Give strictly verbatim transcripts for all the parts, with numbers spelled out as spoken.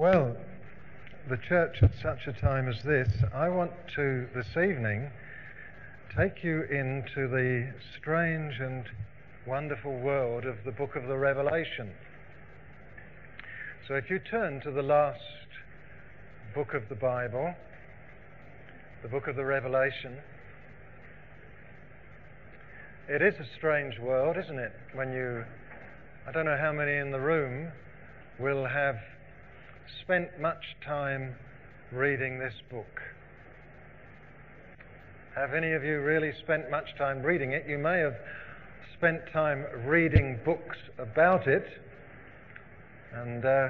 Well, the church at such a time as this, I want to, this evening, take you into the strange and wonderful world of the book of the Revelation. So if you turn to the last book of the Bible, the book of the Revelation, it is a strange world, isn't it? When you, I don't know how many in the room will have spent much time reading this book. Have any of you really spent much time reading it? You may have spent time reading books about it, and uh,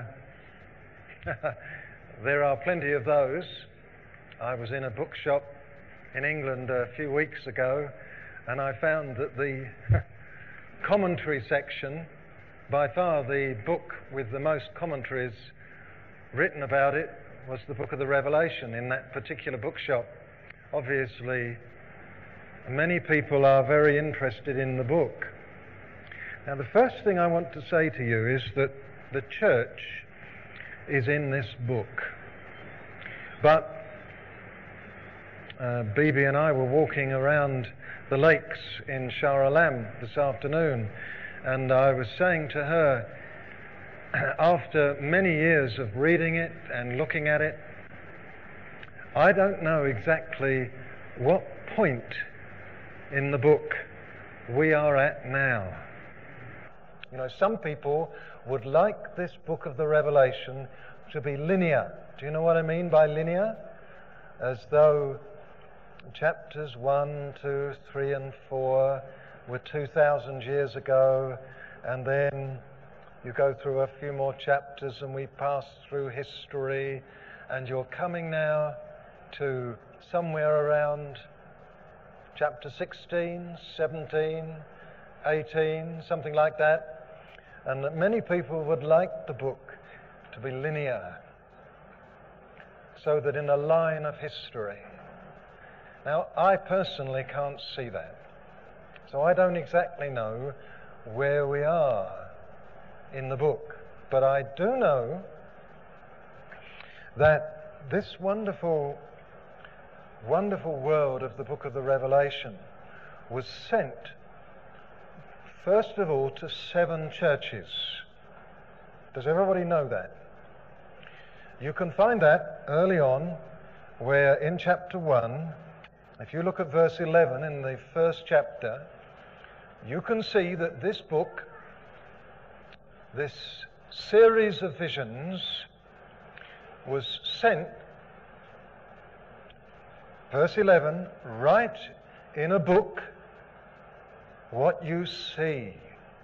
there are plenty of those. I was in a bookshop in England a few weeks ago, and I found that the commentary section, by far the book with the most commentaries written about it, was the book of the Revelation in that particular bookshop. Obviously, many people are very interested in the book. Now, the first thing I want to say to you is that the church is in this book. But uh, Bibi and I were walking around the lakes in Shah Alam this afternoon, and I was saying to her, after many years of reading it and looking at it, I don't know exactly what point in the book we are at now. You know, some people would like this book of the Revelation to be linear. Do you know what I mean by linear? As though chapters one, two, three and four were two thousand years ago, and then you go through a few more chapters and we pass through history, and you're coming now to somewhere around chapter sixteen, seventeen, eighteen, something like that. And that many people would like the book to be linear, so that in a line of history. Now, I personally can't see that. So I don't exactly know where we are in the book. But I do know that this wonderful, wonderful world of the book of the Revelation was sent, first of all, to seven churches. Does everybody know that? You can find that early on, where in chapter one, if you look at verse eleven in the first chapter, you can see that this book, this series of visions, was sent, verse eleven, write in a book what you see,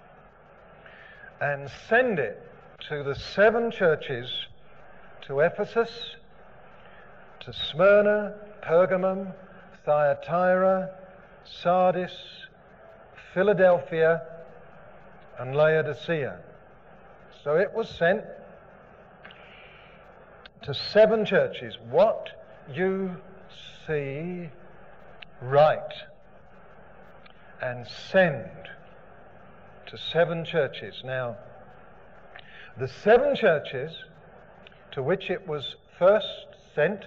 and send it to the seven churches, to Ephesus, to Smyrna, Pergamum, Thyatira, Sardis, Philadelphia, and Laodicea. So it was sent to seven churches. What you see, write and send to seven churches. Now, the seven churches to which it was first sent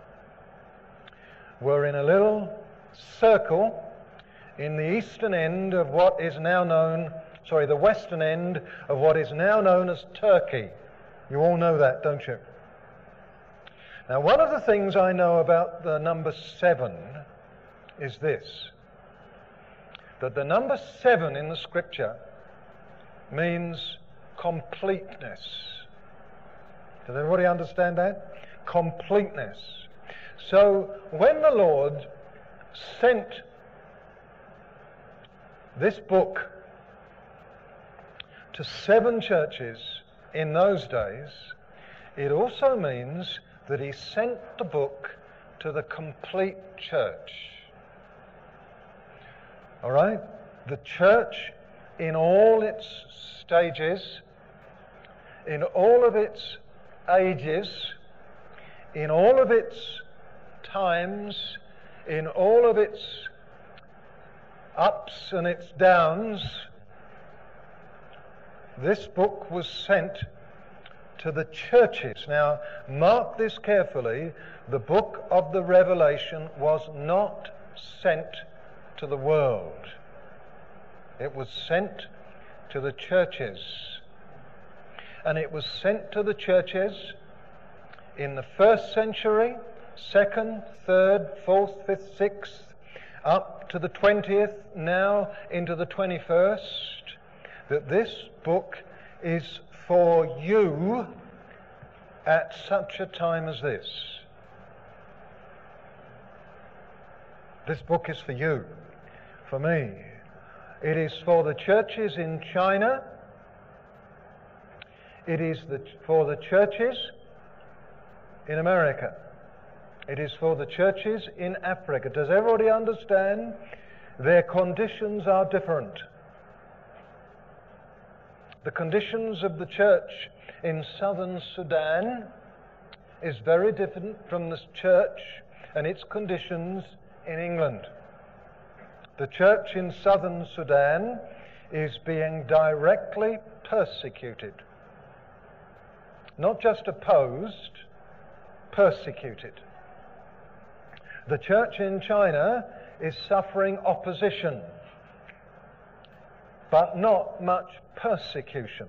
were in a little circle in the eastern end of what is now known, sorry, the western end of what is now known as Turkey. You all know that, don't you? Now, one of the things I know about the number seven is this, that the number seven in the scripture means completeness. Does everybody understand that? Completeness. So when the Lord sent this book to seven churches in those days, it also means that he sent the book to the complete church. All right? The church in all its stages, in all of its ages, in all of its times, in all of its ups and its downs, this book was sent to the churches. Now, mark this carefully. The book of the Revelation was not sent to the world. It was sent to the churches. And it was sent to the churches in the first century, second, third, fourth, fifth, sixth, up to the twentieth, now into the twenty-first, that this book is for you at such a time as this. This book is for you, for me. It is for the churches in China. It is the, for the churches in America. It is for the churches in Africa. Does everybody understand? Their conditions are different. The conditions of the church in southern Sudan is very different from the church and its conditions in England. The church in southern Sudan is being directly persecuted. Not just opposed, persecuted. The church in China is suffering opposition, but not much persecution.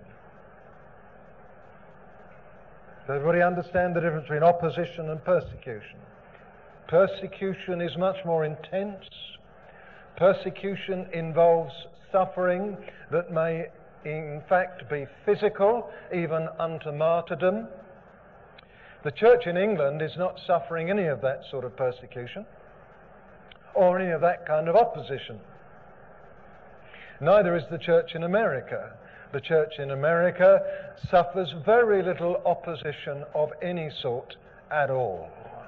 Does everybody understand the difference between opposition and persecution? Persecution is much more intense. Persecution involves suffering that may in fact be physical, even unto martyrdom. The church in England is not suffering any of that sort of persecution or any of that kind of opposition. Neither is the church in America. The church in America suffers very little opposition of any sort at all.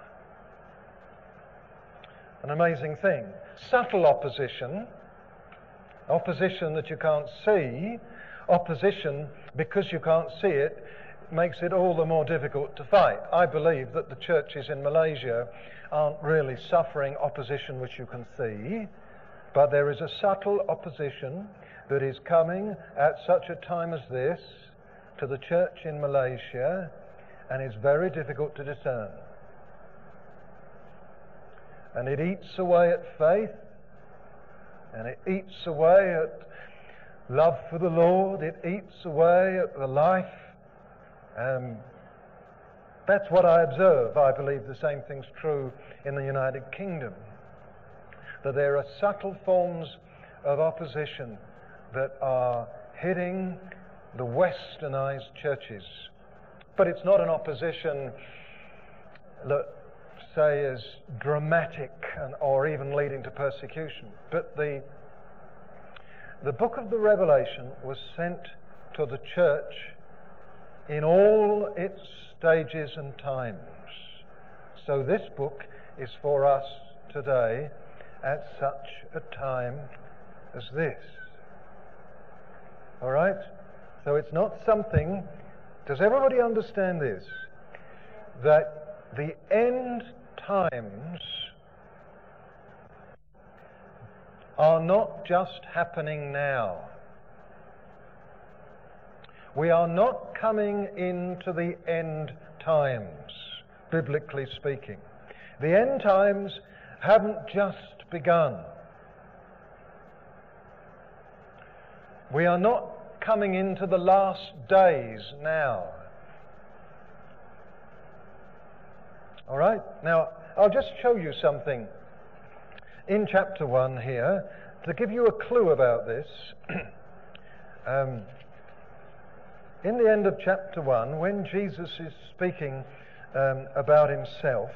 An amazing thing. Subtle opposition, opposition that you can't see, opposition because you can't see it, makes it all the more difficult to fight. I believe that the churches in Malaysia aren't really suffering opposition which you can see, but there is a subtle opposition that is coming at such a time as this to the church in Malaysia, and it's very difficult to discern. And it eats away at faith, and it eats away at love for the Lord, it eats away at the life. Um, that's what I observe. I believe the same thing's true in the United Kingdom. That there are subtle forms of opposition that are hitting the westernized churches. But it's not an opposition that, say, is dramatic and, or even leading to persecution. But the, the book of the Revelation was sent to the church in all its stages and times. So this book is for us today at such a time as this. All right? So it's not something... Does everybody understand this? That the end times are not just happening now. We are not coming into the end times, biblically speaking. The end times haven't just begun. We are not coming into the last days now. All right? Now, I'll just show you something in chapter one here to give you a clue about this. um, In the end of chapter one, when Jesus is speaking um, about himself,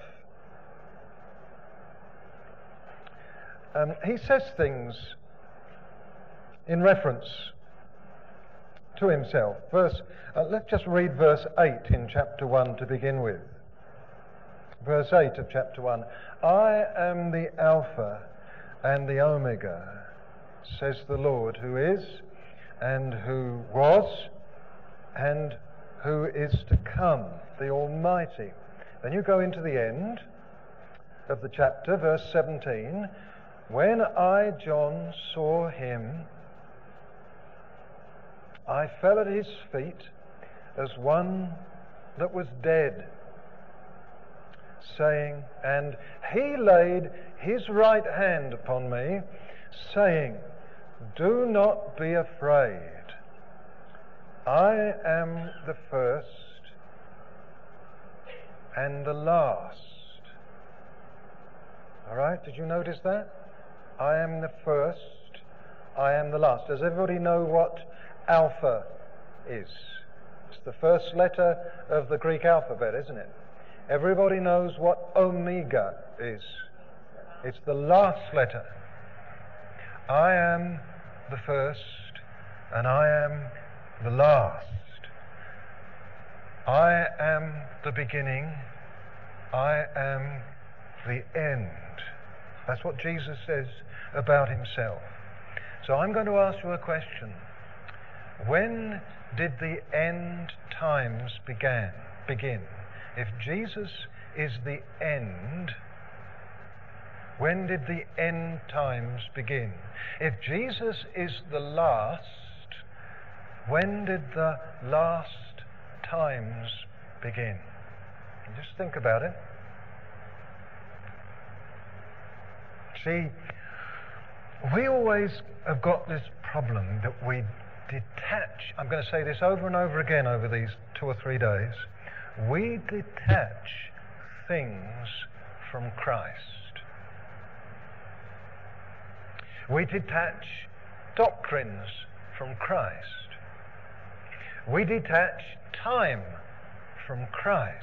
um, he says things in reference to himself. Verse, uh, let's just read verse eight in chapter one to begin with. Verse eight of chapter one. I am the Alpha and the Omega, says the Lord, who is and who was and who is to come, the Almighty. Then you go into the end of the chapter, verse seventeen. When I, John, saw him, I fell at his feet as one that was dead, saying, and he laid his right hand upon me, saying, do not be afraid. I am the first and the last. All right, did you notice that? I am the first, I am the last. Does everybody know what alpha is? It's the first letter of the Greek alphabet, isn't it? Everybody knows what omega is. It's the last letter. I am the first and I am the last. I am the beginning. I am the end. That's what Jesus says about himself. So I'm going to ask you a question. When did the end times began, begin? If Jesus is the end, when did the end times begin? If Jesus is the last, when did the last times begin? Just think about it. See, we always have got this problem that we detach. I'm going to say this over and over again over these two or three days. We detach things from Christ. We detach doctrines from Christ. We detach time from Christ.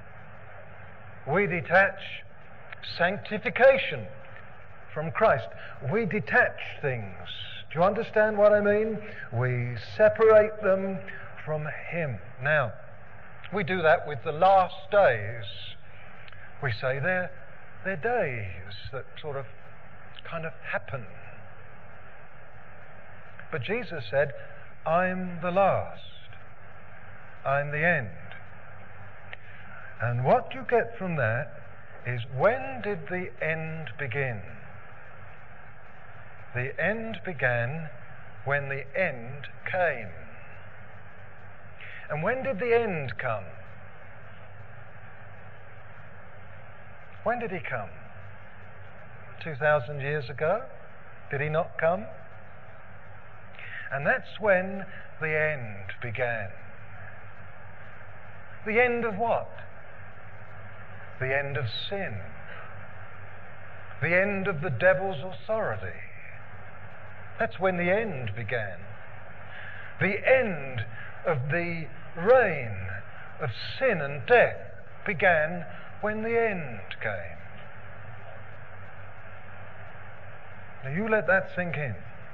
We detach sanctification from Christ. We detach things. Do you understand what I mean? We separate them from Him. Now, we do that with the last days. We say they're, they're days that sort of kind of happen. But Jesus said, I'm the last. I'm the end. And what you get from that is, when did the end begin? The end began when the end came. And when did the end come? When did he come? two thousand years ago? Did he not come? And that's when the end began. The end of what? The end of sin. The end of the devil's authority. That's when the end began. The end of the reign of sin and death began when the end came. Now you let that sink in.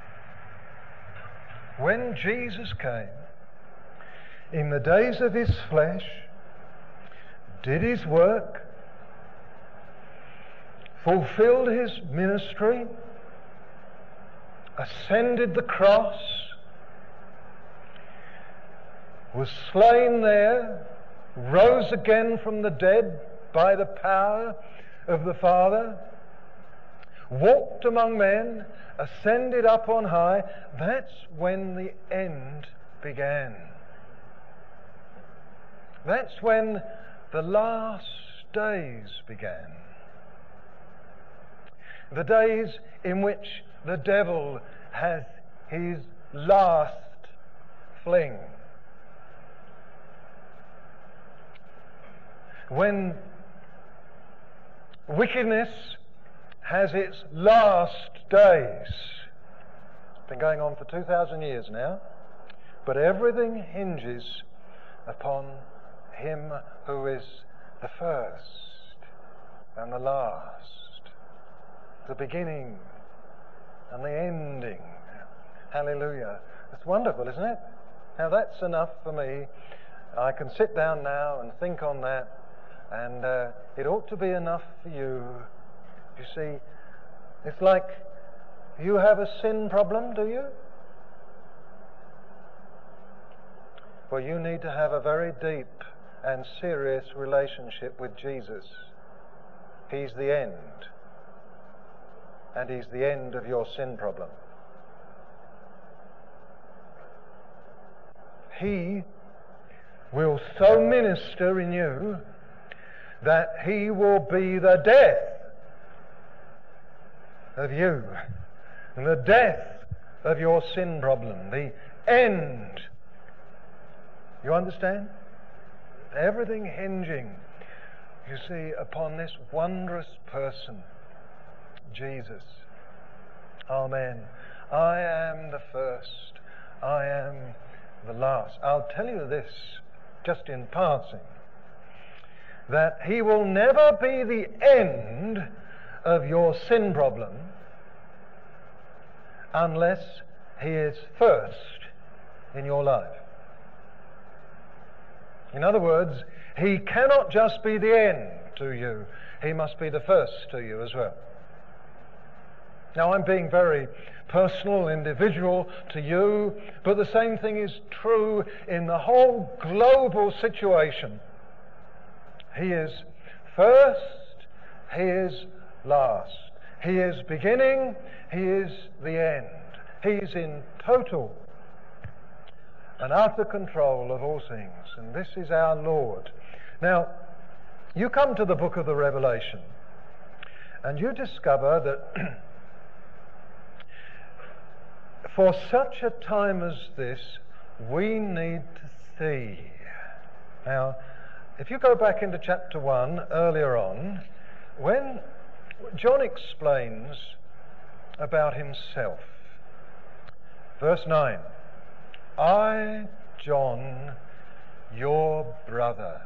When Jesus came, in the days of his flesh, did his work, fulfilled his ministry, ascended the cross, was slain there, rose again from the dead by the power of the Father, walked among men, ascended up on high. That's when the end began. That's when the last days began. The days in which the devil has his last fling. When wickedness has its last days. It's been going on for two thousand years now, but everything hinges upon him who is the first and the last, the beginning and the ending. Hallelujah. It's wonderful, isn't it? Now that's enough for me. I can sit down now and think on that, and uh, it ought to be enough for you. You see, it's like, you have a sin problem, do you? Well, you need to have a very deep and serious relationship with Jesus. He's the end. And he's the end of your sin problem. He will so minister in you that he will be the death of you, and the death of your sin problem, the end. You understand? Everything hinging, you see, upon this wondrous person, Jesus. Amen. I am the first. I am the last. I'll tell you this, just in passing, that he will never be the end of your sin problem unless he is first in your life. In other words, he cannot just be the end to you. He must be the first to you as well. Now, I'm being very personal, individual to you, but the same thing is true in the whole global situation. He is first, he is last. He is beginning, he is the end. He's in total and utter control of all things, and this is our Lord. Now, you come to the book of the Revelation, and you discover that for such a time as this, we need to see. Now, if you go back into chapter one, earlier on, when John explains about himself, verse nine, I, John, your brother,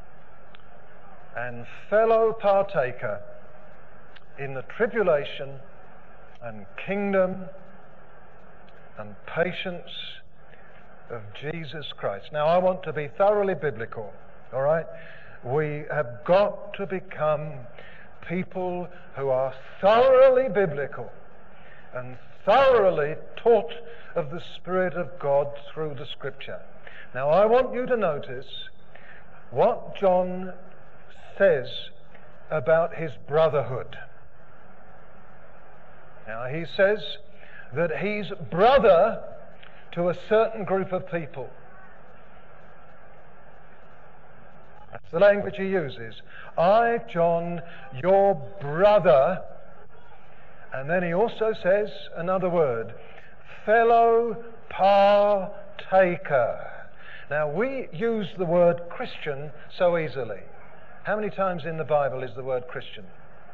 and fellow partaker in the tribulation and kingdom and patience of Jesus Christ. Now, I want to be thoroughly biblical, all right? We have got to become people who are thoroughly biblical and thoroughly taught of the Spirit of God through the Scripture. Now, I want you to notice what John says about his brotherhood. Now, he says that he's brother to a certain group of people. That's the language he uses. I, John, your brother. And then he also says another word, fellow partaker. Now, we use the word Christian so easily. How many times in the Bible is the word Christian?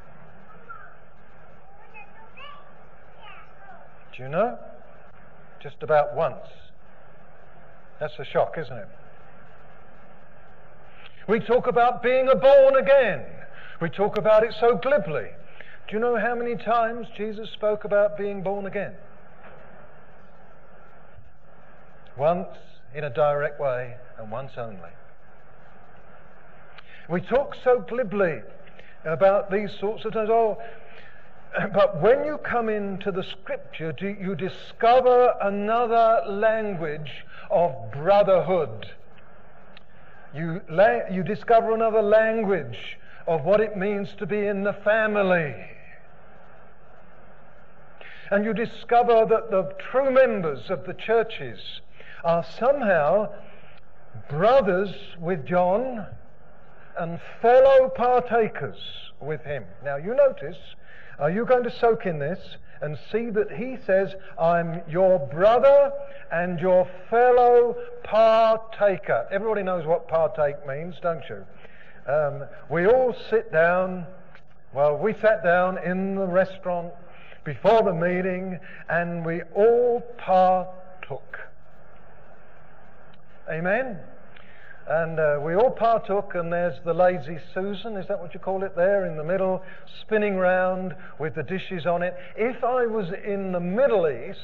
Do you know? Just about once. That's a shock, isn't it? We talk about being a born again. We talk about it so glibly. Do you know how many times Jesus spoke about being born again? Once in a direct way, and once only. We talk so glibly about these sorts of things. Oh, but when you come into the Scripture, you discover another language of brotherhood. You, la- you discover another language of what it means to be in the family. And you discover that the true members of the churches are somehow brothers with John and fellow partakers with him. Now, you notice, are you going to soak in this and see that he says, I'm your brother and your fellow partaker. Everybody knows what partake means, don't you? Um, we all sit down, well, we sat down in the restaurant before the meeting and we all partook. Amen? And uh, we all partook, and there's the lazy Susan, is that what you call it, there in the middle, spinning round with the dishes on it. If I was in the Middle East,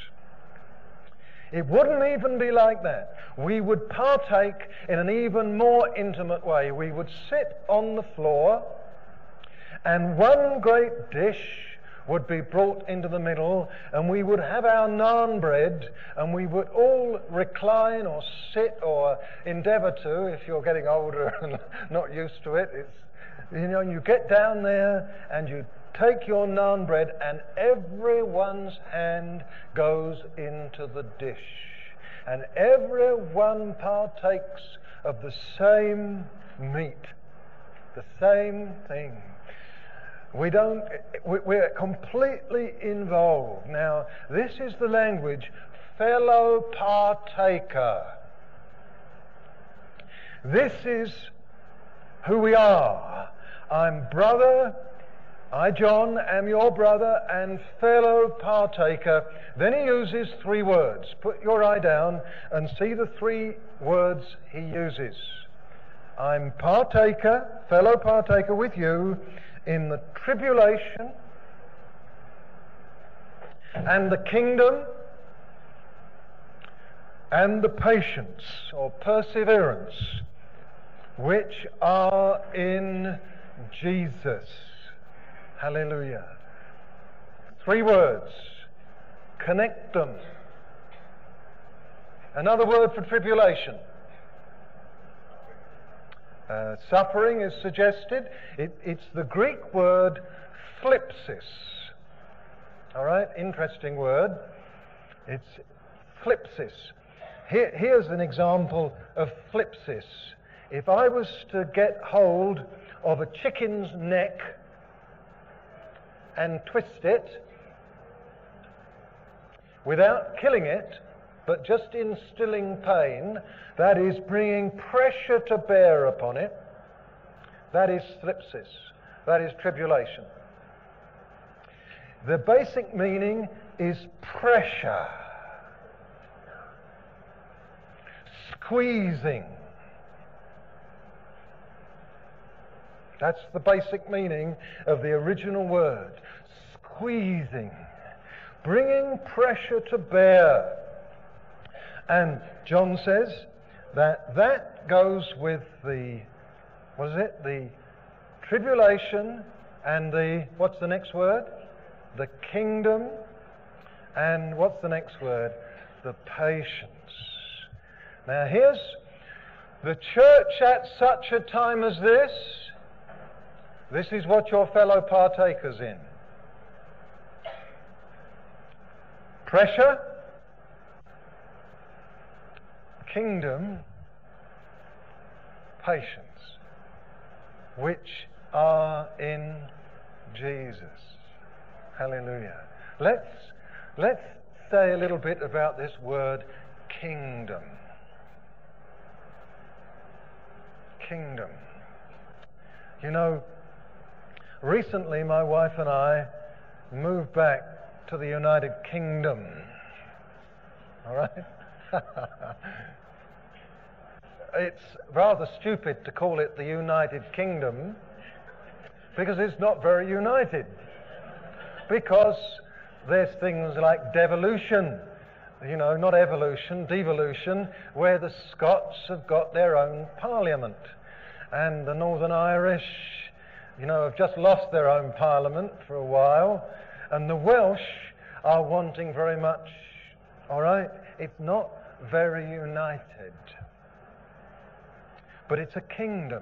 it wouldn't even be like that. We would partake in an even more intimate way. We would sit on the floor, and one great dish would be brought into the middle, and we would have our naan bread, and we would all recline or sit or endeavour to, if you're getting older and not used to it. It's, you know, you get down there and you take your naan bread, and everyone's hand goes into the dish, and everyone partakes of the same meat, the same thing. We don't, we're completely involved. Now, this is the language, fellow partaker. This is who we are. I'm brother, I, John, am your brother and fellow partaker. Then he uses three words. Put your eye down and see the three words he uses. I'm partaker, fellow partaker with you in the tribulation and the kingdom and the patience or perseverance which are in Jesus. Hallelujah. Three words. Connect them. Another word for tribulation. Uh, suffering is suggested. It, it's the Greek word thlipsis. All right, interesting word. It's thlipsis. Here, here's an example of thlipsis. If I was to get hold of a chicken's neck and twist it without killing it, but just instilling pain, that is bringing pressure to bear upon it, that is thlipsis, that is tribulation. The basic meaning is pressure, squeezing. That's the basic meaning of the original word, squeezing, bringing pressure to bear. And John says that that goes with the, what is it? The tribulation and the, what's the next word? The kingdom. And what's the next word? The patience. Now here's the church at such a time as this. This is what your fellow partakers in. Pressure, kingdom, patience, which are in Jesus. Hallelujah. Let's, let's say a little bit about this word kingdom. Kingdom. You know, recently my wife and I moved back to the United Kingdom. All right? It's rather stupid to call it the United Kingdom because it's not very united. Because there's things like devolution, you know, not evolution, devolution, where the Scots have got their own parliament. And the Northern Irish, you know, have just lost their own parliament for a while. And the Welsh are wanting very much, all right? It's not very united. But it's a kingdom.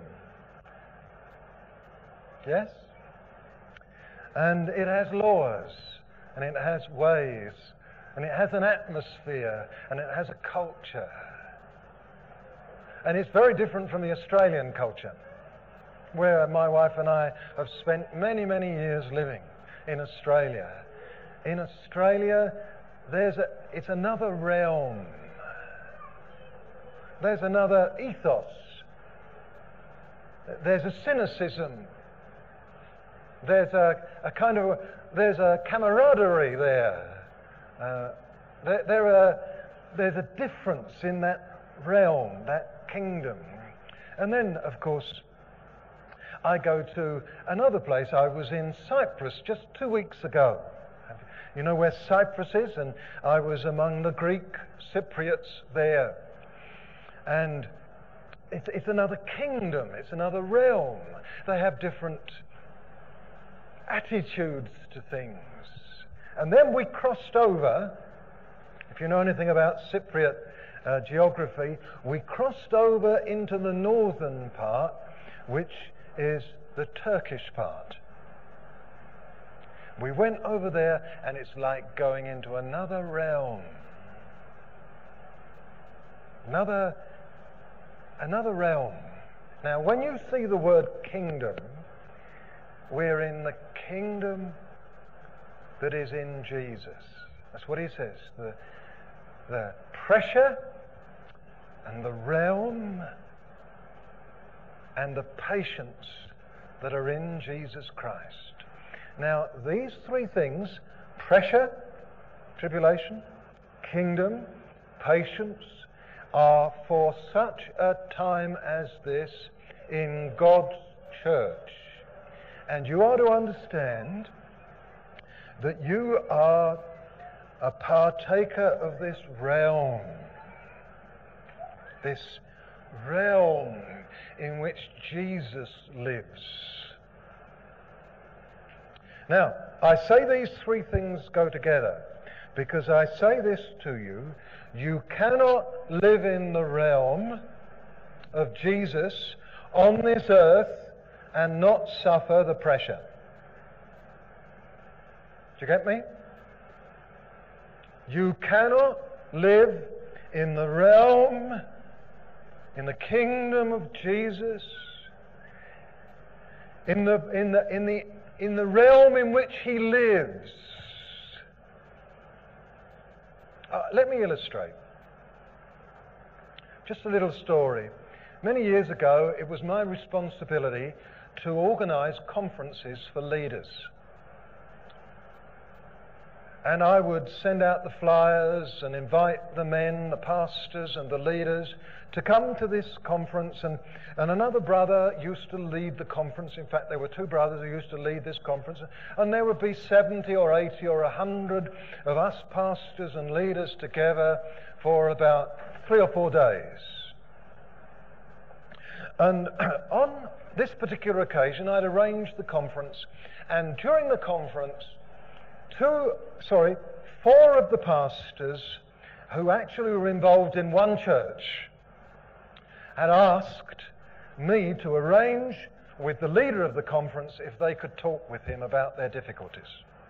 Yes? And it has laws, and it has ways, and it has an atmosphere, and it has a culture. And it's very different from the Australian culture, where my wife and I have spent many, many years living in Australia. In Australia, there's a, it's another realm. There's another ethos. There's a cynicism. There's a, a kind of, there's a camaraderie there. Uh, there, there are, there's a difference in that realm, that kingdom. And then, of course, I go to another place. I was in Cyprus just two weeks ago. You know where Cyprus is? And I was among the Greek Cypriots there. And it's, it's another kingdom. It's another realm. They have different attitudes to things. And then we crossed over, if you know anything about Cypriot uh, geography, we crossed over into the northern part, which is the Turkish part. We went over there, and it's like going into another realm. Another another realm. Now, when you see the word kingdom, we're in the kingdom that is in Jesus. That's what he says. The, the pressure and the realm and the patience that are in Jesus Christ. Now, these three things, pressure, tribulation, kingdom, patience, are for such a time as this in God's church. And you are to understand that you are a partaker of this realm, this realm in which Jesus lives. Now, I say these three things go together because I say this to you: you cannot live in the realm of Jesus on this earth and not suffer the pressure. Do you get me? You cannot live in the realm, in the kingdom of Jesus, in the in the in the in the realm in which he lives. Uh, let me illustrate. Just a little story. Many years ago, it was my responsibility to organize conferences for leaders. And I would send out the flyers and invite the men, the pastors and the leaders to come to this conference. And, and another brother used to lead the conference. In fact, there were two brothers who used to lead this conference. And there would be seventy or eighty or one hundred of us pastors and leaders together for about three or four days. And on this particular occasion, I'd arranged the conference. And during the conference, Two, sorry, four of the pastors who actually were involved in one church had asked me to arrange with the leader of the conference if they could talk with him about their difficulties.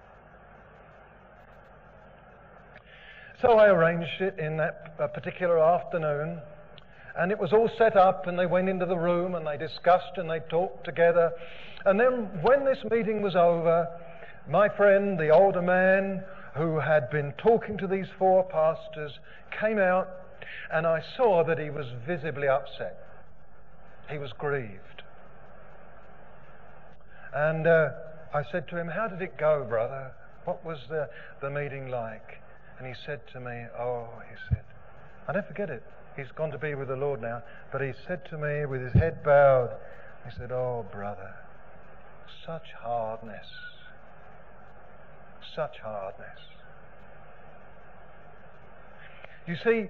So I arranged it in that uh, particular afternoon, and it was all set up, and they went into the room and they discussed and they talked together. And then when this meeting was over, my friend, the older man who had been talking to these four pastors, came out, and I saw that he was visibly upset. He was grieved. And uh, I said to him, "How did it go, brother? What was the, the meeting like?" And he said to me, oh, he said, I never forget it. He's gone to be with the Lord now. But he said to me with his head bowed, he said, "Oh, brother, such hardness. Such hardness." You see,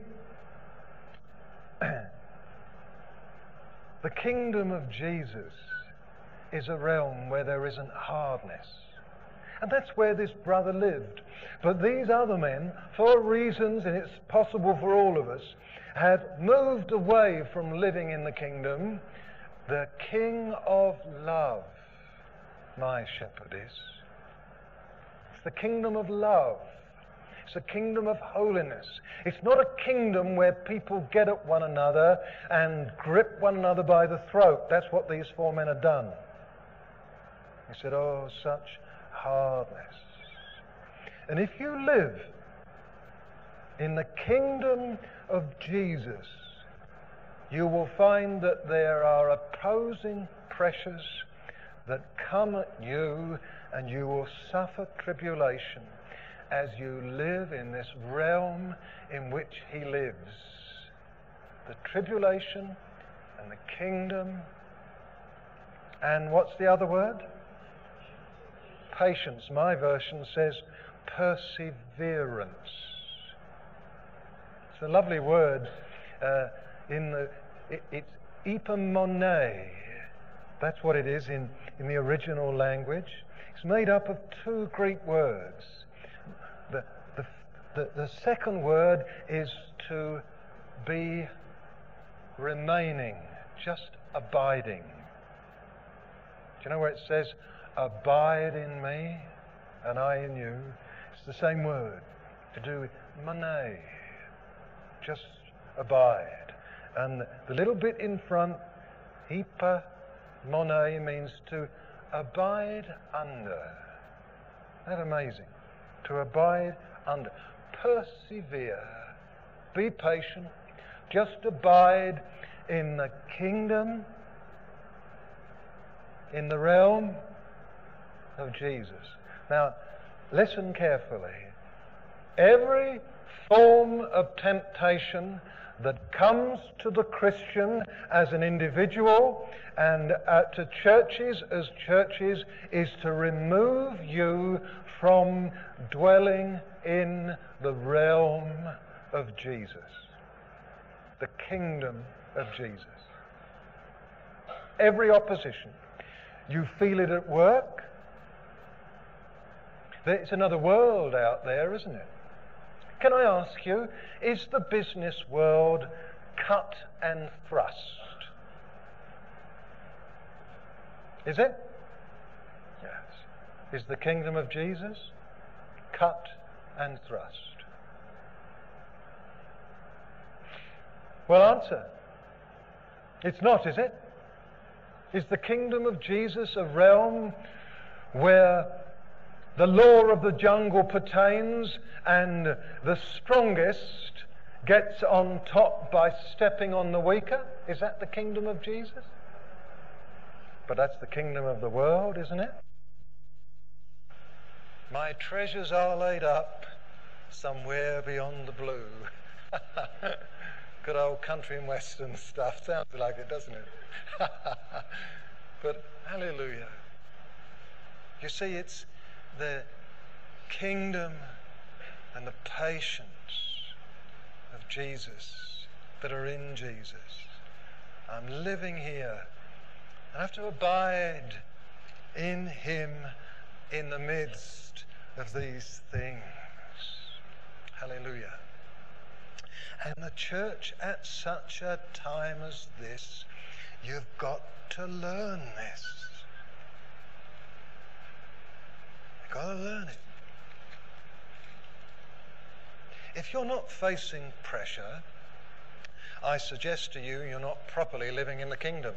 the kingdom of Jesus is a realm where there isn't hardness. And that's where this brother lived. But these other men, for reasons, and it's possible for all of us, had moved away from living in the kingdom. The King of love, my shepherd is. The kingdom of love. It's a kingdom of holiness. It's not a kingdom where people get at one another and grip one another by the throat. That's what these four men had done. He said, "Oh, such hardness." And if you live in the kingdom of Jesus, you will find that there are opposing pressures that come at you, and you will suffer tribulation as you live in this realm in which he lives. The tribulation and the kingdom, and what's the other word? Patience. My version says perseverance. It's a lovely word. Uh, in the, it, it's epimone. That's what it is in, in the original language. It's made up of two Greek words. The, the, the, the second word is to be remaining, just abiding. Do you know where it says, "Abide in me and I in you"? It's the same word, to do with mone, just abide. And the little bit in front, hypermone, means to abide under. Isn't that amazing? To abide under. Persevere. Be patient. Just abide in the kingdom, in the realm of Jesus. Now, listen carefully. Every form of temptation that comes to the Christian as an individual and uh, to churches as churches is to remove you from dwelling in the realm of Jesus, the kingdom of Jesus. Every opposition. You feel it at work. It's another world out there, isn't it? Can I ask you, is the business world cut and thrust? Is it? Yes. Is the kingdom of Jesus cut and thrust? Well, answer. It's not, is it? Is the kingdom of Jesus a realm where the law of the jungle pertains and the strongest gets on top by stepping on the weaker? Is that the kingdom of Jesus? But that's the kingdom of the world, isn't it? My treasures are laid up somewhere beyond the blue. Good old country and western stuff. Sounds like it, doesn't it? But hallelujah. You see, it's the kingdom and the patience of Jesus that are in Jesus. I'm living here. I have to abide in him in the midst of these things. Hallelujah. And the church at such a time as this, you've got to learn this. You've got to learn it. If you're not facing pressure, I suggest to you you're not properly living in the kingdom.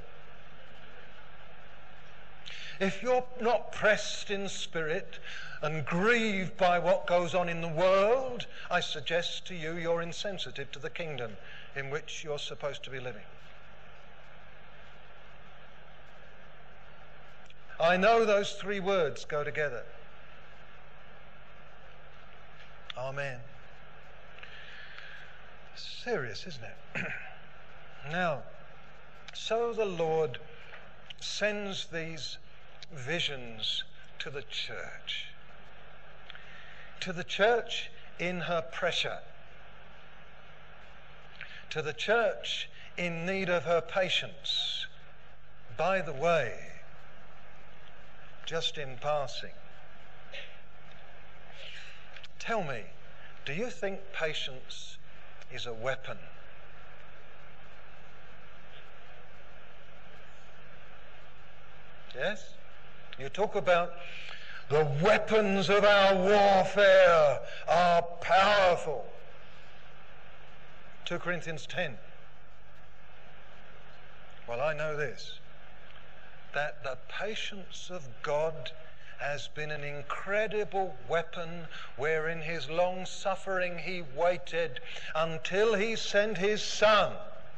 If you're not pressed in spirit and grieved by what goes on in the world, I suggest to you you're insensitive to the kingdom in which you're supposed to be living. I know those three words go together. Amen. Serious, isn't it? Now, so the Lord sends these visions to the church. To the church in her pressure. To the church in need of her patience. By the way, just in passing, tell me, do you think patience is a weapon? Yes? You talk about the weapons of our warfare are powerful. Second Corinthians ten. Well, I know this, that the patience of God has been an incredible weapon wherein his long suffering he waited until he sent his Son.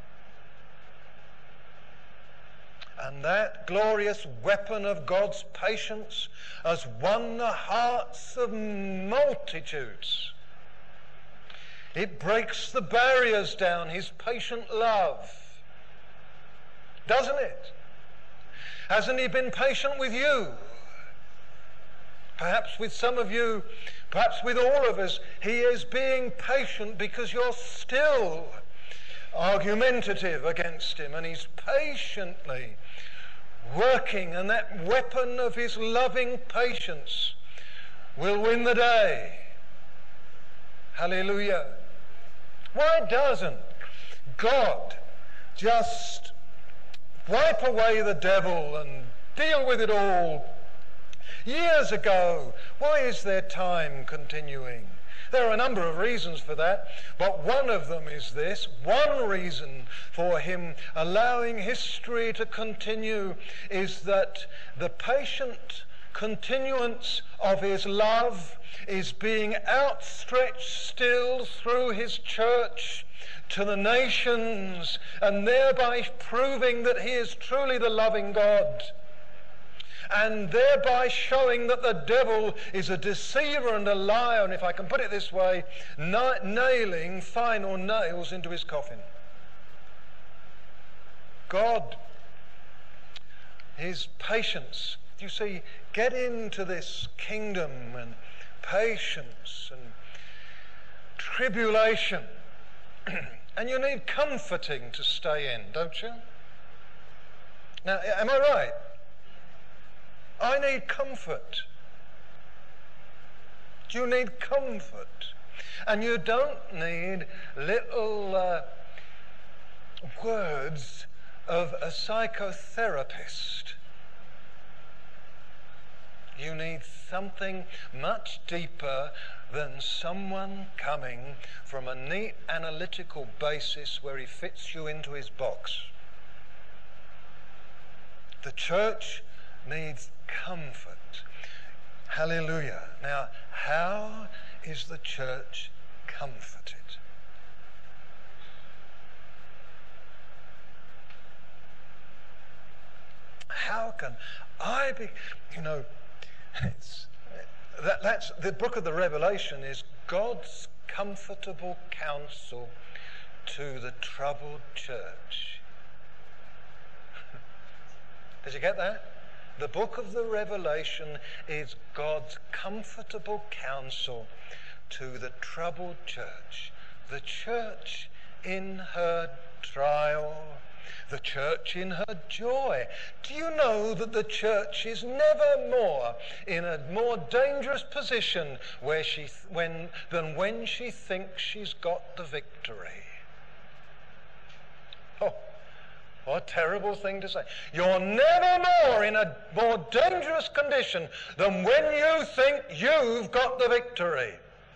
And that glorious weapon of God's patience has won the hearts of multitudes. It breaks the barriers down, his patient love. Doesn't it? Hasn't he been patient with you? Perhaps with some of you, perhaps with all of us, he is being patient because you're still argumentative against him, and he's patiently working, and that weapon of his loving patience will win the day. Hallelujah. Why doesn't God just wipe away the devil and deal with it all years ago? Why is there time continuing? There are a number of reasons for that, but one of them is this. One reason for him allowing history to continue is that the patient continuance of his love is being outstretched still through his church to the nations, and thereby proving that he is truly the loving God, and thereby showing that the devil is a deceiver and a liar, and if I can put it this way, na- nailing final nails into his coffin. God, his patience. You see, get into this kingdom and patience and tribulation, and you need comforting to stay in, don't you? Now, am I right? I need comfort. You need comfort. And you don't need little uh, words of a psychotherapist. You need something much deeper than someone coming from a neat analytical basis where he fits you into his box. The church needs comfort. Hallelujah. Now, how is the church comforted? How can I be, you know, it's, that, that's the book of the Revelation is God's comfortable counsel to the troubled church. Did you get that? The book of the Revelation is God's comfortable counsel to the troubled church. The church in her trial, the church in her joy. Do you know that the church is never more in a more dangerous position where she th- when, than when she thinks she's got the victory? Oh, what a terrible thing to say. You're never more in a more dangerous condition than when you think you've got the victory.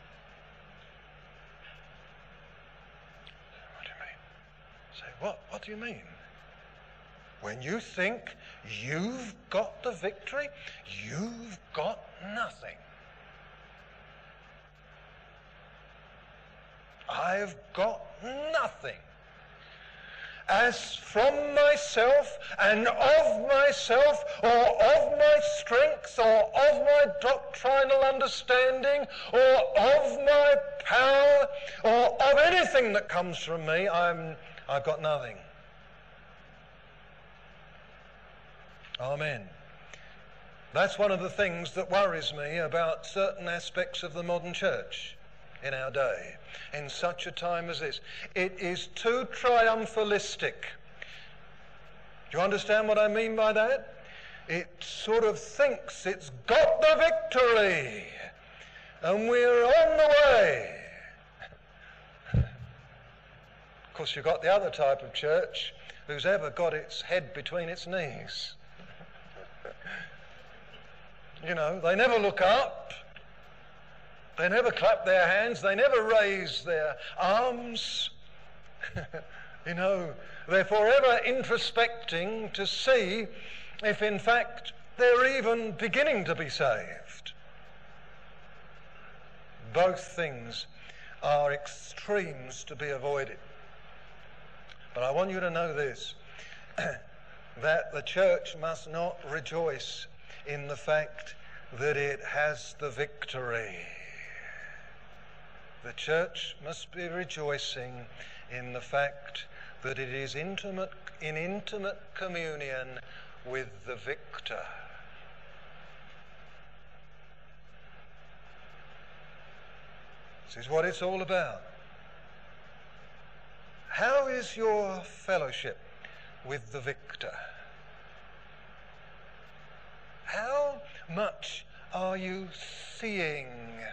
What do you mean? Say, what? What do you mean? When you think you've got the victory, you've got nothing. I've got nothing. As from myself and of myself, or of my strength, or of my doctrinal understanding, or of my power, or of anything that comes from me, I'm, I've got nothing. Amen. That's one of the things that worries me about certain aspects of the modern church in our day, in such a time as this. It is too triumphalistic. Do you understand what I mean by that? It sort of thinks it's got the victory, and we're on the way. Of course, you've got the other type of church who's ever got its head between its knees. You know, they never look up. They never clap their hands. They never raise their arms. You know, they're forever introspecting to see if in fact they're even beginning to be saved. Both things are extremes to be avoided. But I want you to know this, that the church must not rejoice in the fact that it has the victory. The church must be rejoicing in the fact that it is intimate, in intimate communion with the victor. This is what it's all about. How is your fellowship with the victor? How much are you seeing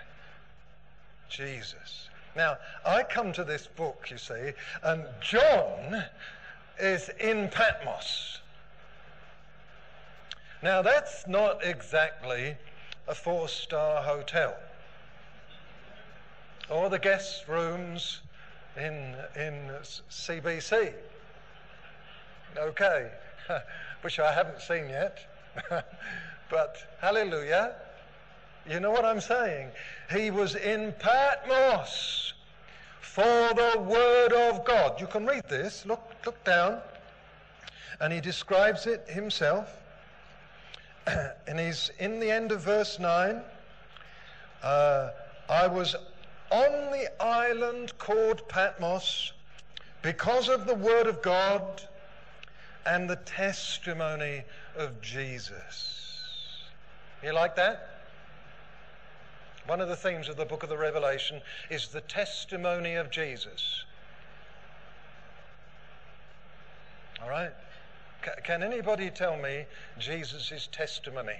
Jesus? Now, I come to this book, you see, and John is in Patmos. Now, that's not exactly a four-star hotel. or the guest rooms in, in C B C. Okay, which I haven't seen yet, but hallelujah. You know what I'm saying? He was in Patmos for the word of God. You can read this. Look, look down. And he describes it himself. And he's in the end of verse nine. Uh, I was on the island called Patmos because of the word of God and the testimony of Jesus. You like that? One of the themes of the book of the Revelation is the testimony of Jesus. All right? C- can anybody tell me Jesus' testimony?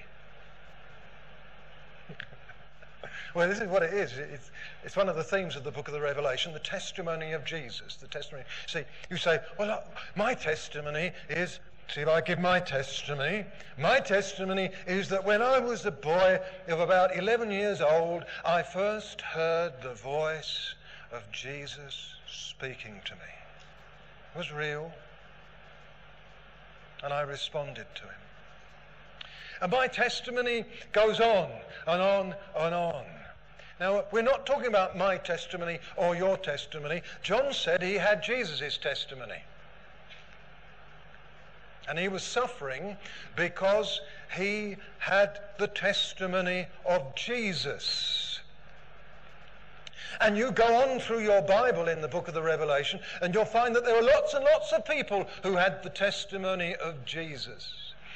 Well, this is what it is. It's, it's one of the themes of the book of the Revelation, the testimony of Jesus. The testimony. See, you say, well, uh, my testimony is, see if I give my testimony. My testimony is that when I was a boy of about eleven years old, I first heard the voice of Jesus speaking to me. It was real. And I responded to him. And my testimony goes on and on and on. Now, we're not talking about my testimony or your testimony. John said he had Jesus' testimony. And he was suffering because he had the testimony of Jesus. And you go on through your Bible in the book of the Revelation, and you'll find that there are lots and lots of people who had the testimony of Jesus.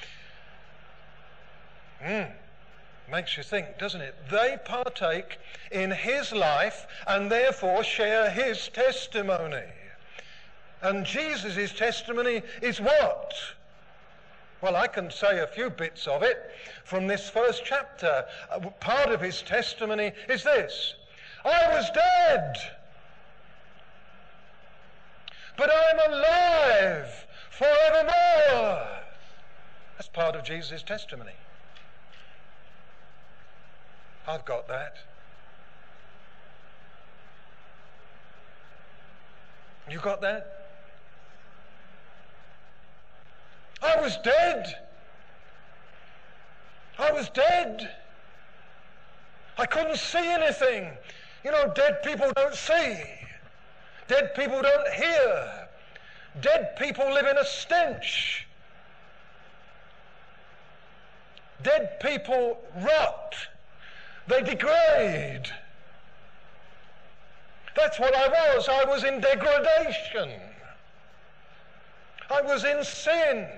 Mm. Makes you think, doesn't it? They partake in his life and therefore share his testimony. And Jesus' testimony is what? Well, I can say a few bits of it from this first chapter. Part of his testimony is this: I was dead, but I'm alive forevermore. That's part of Jesus' testimony. I've got that. You got that? I was dead. I was dead. I couldn't see anything. You know, dead people don't see. Dead people don't hear. Dead people live in a stench. Dead people rot. They degrade. That's what I was. I was in degradation. I was in sin.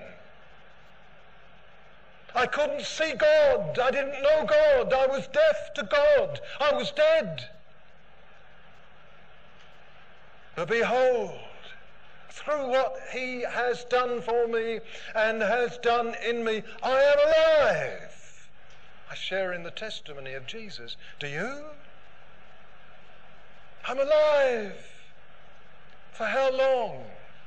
I couldn't see God. I didn't know God. I was deaf to God. I was dead. But behold, through what he has done for me and has done in me, I am alive. I share in the testimony of Jesus. Do you? I'm alive. For how long?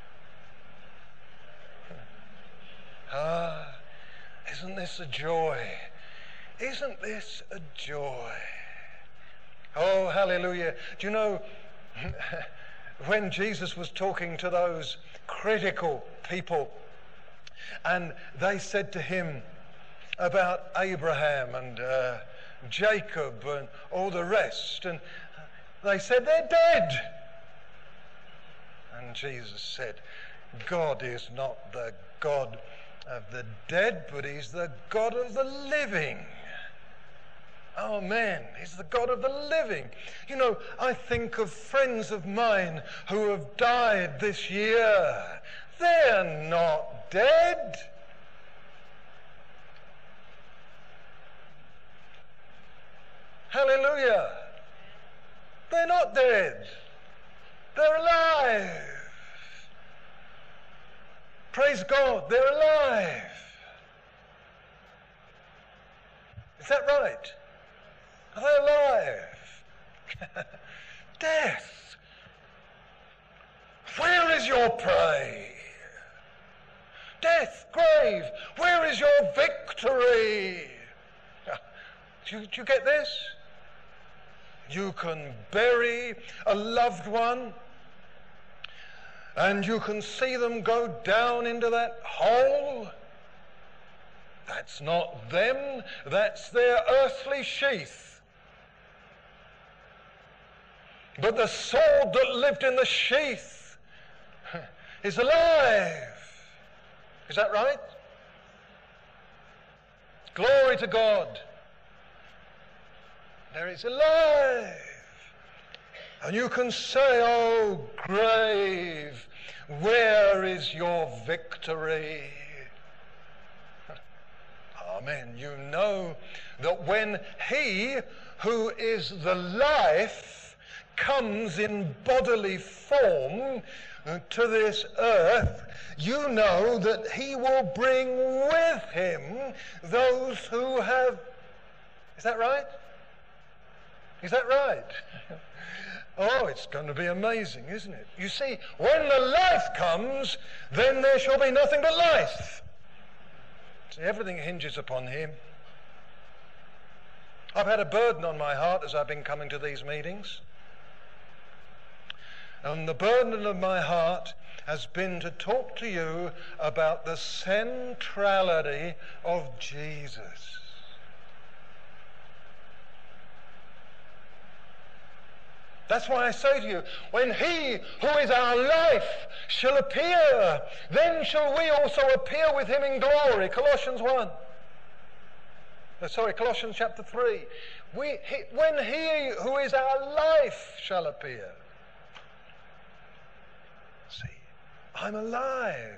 Ah, isn't this a joy? Isn't this a joy? Oh, hallelujah. Do you know, when Jesus was talking to those critical people, and they said to him about Abraham and uh, Jacob and all the rest, and they said they're dead. And Jesus said, God is not the God of the dead, but he's the God of the living. Oh man, he's the God of the living. You know, I think of friends of mine who have died this year. They're not dead. Hallelujah. They're not dead. They're alive. Praise God, they're alive. Is that right? Are they alive? Death, where is your prey? Death, grave, where is your victory? Do you, do you get this? You can bury a loved one and you can see them go down into that hole. That's not them, that's their earthly sheath. But the sword that lived in the sheath is alive. Is that right? Glory to God. There it's alive. And you can say, oh grave, where is your victory? Amen. You know that when he who is the life comes in bodily form to this earth, you know that he will bring with him those who have... Is that right? Is that right? Oh, it's going to be amazing, isn't it? You see, when the life comes, then there shall be nothing but life. See, everything hinges upon him. I've had a burden on my heart as I've been coming to these meetings. And the burden of my heart has been to talk to you about the centrality of Jesus. That's why I say to you, when he who is our life shall appear, then shall we also appear with him in glory. Colossians one. Uh, sorry, Colossians chapter three. We, he, when he who is our life shall appear. See, I'm alive.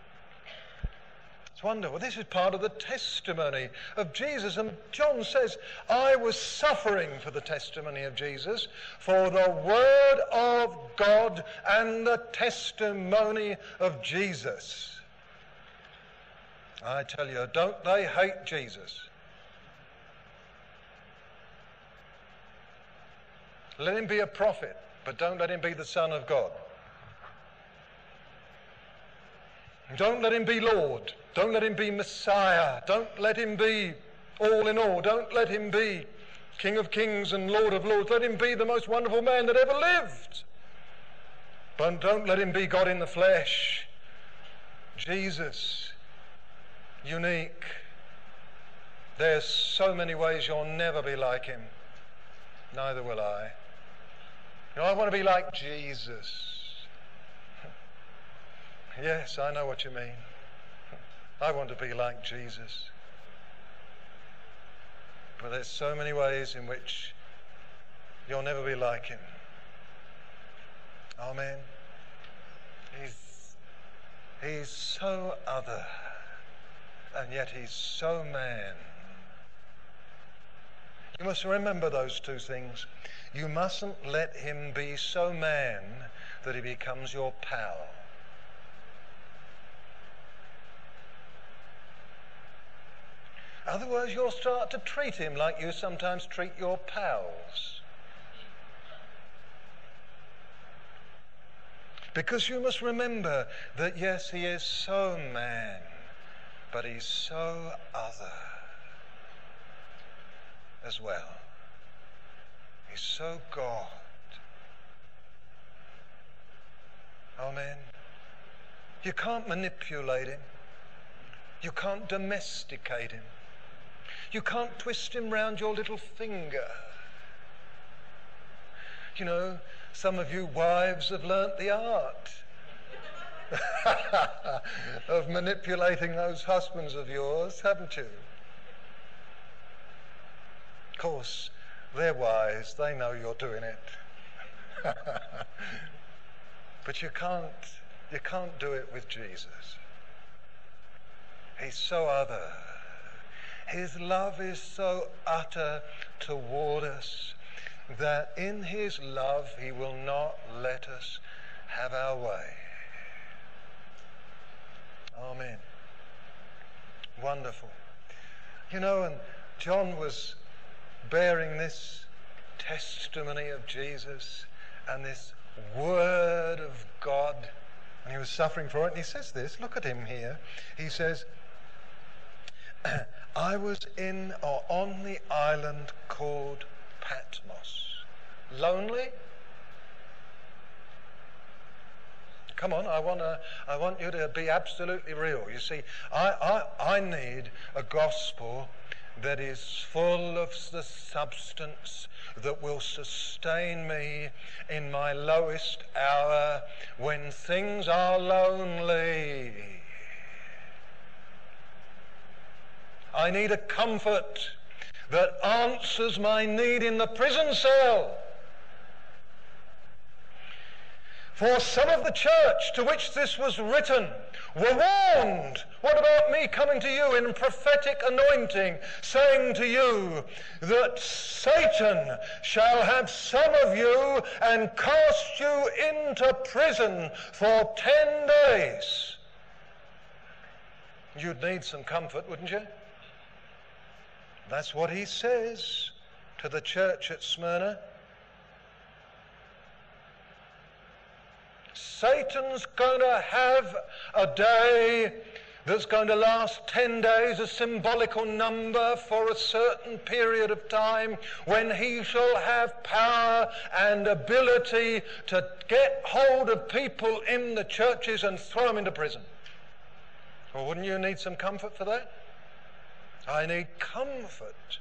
It's wonderful. This is part of the testimony of Jesus. And John says, I was suffering for the testimony of Jesus, for the word of God and the testimony of Jesus. I tell you, don't they hate Jesus? Let him be a prophet, but don't let him be the Son of God. Don't let him be Lord. Don't let him be Messiah. Don't let him be all in all. Don't let him be King of Kings and Lord of Lords. Let him be the most wonderful man that ever lived. But don't let him be God in the flesh. Jesus, unique. There's so many ways you'll never be like him. Neither will I. You know, I want to be like Jesus. Yes, I know what you mean. I want to be like Jesus. But there's so many ways in which you'll never be like him. Amen. He's, he's so other, and yet he's so man. You must remember those two things. You mustn't let him be so man that he becomes your pal. Otherwise, you'll start to treat him like you sometimes treat your pals. Because you must remember that, yes, he is so man, but he's so other as well. He's so God. Amen. You can't manipulate him. You can't domesticate him. You can't twist him round your little finger. You know, some of you wives have learnt the art of manipulating those husbands of yours, haven't you? Of course, they're wise. They know you're doing it. But you can't, you can't do it with Jesus. He's so other. His love is so utter toward us that in his love he will not let us have our way. Amen. Wonderful. You know, and John was bearing this testimony of Jesus and this word of God, and he was suffering for it, and he says this, look at him here. He says, I was in or on the island called Patmos. lonely? Come on, I want to, I want you to be absolutely real. You see, I, I, I need a gospel that is full of the substance that will sustain me in my lowest hour when things are lonely. I need a comfort that answers my need in the prison cell. For some of the church to which this was written were warned. What about me coming to you in prophetic anointing, saying to you that Satan shall have some of you and cast you into prison for ten days? You'd need some comfort, wouldn't you? That's what he says to the church at Smyrna. Satan's going to have a day that's going to last ten days, a symbolical number for a certain period of time, when he shall have power and ability to get hold of people in the churches and throw them into prison. Well, wouldn't you need some comfort for that? I need comfort.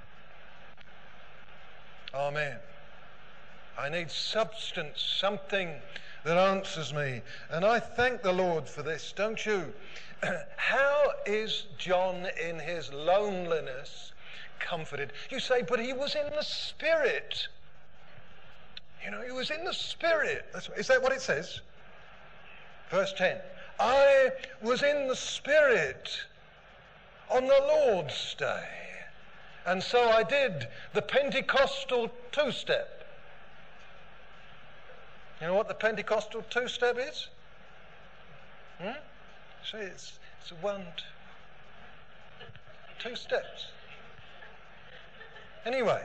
Amen. I need substance, something that answers me. And I thank the Lord for this, don't you? How is John in his loneliness comforted? You say, but he was in the Spirit. You know, he was in the Spirit. That's, is that what it says? Verse ten. I was in the Spirit on the Lord's day. And so I did the Pentecostal two-step. You know what the Pentecostal two-step is? Hmm? See, it's, it's one, two, two steps. Anyway.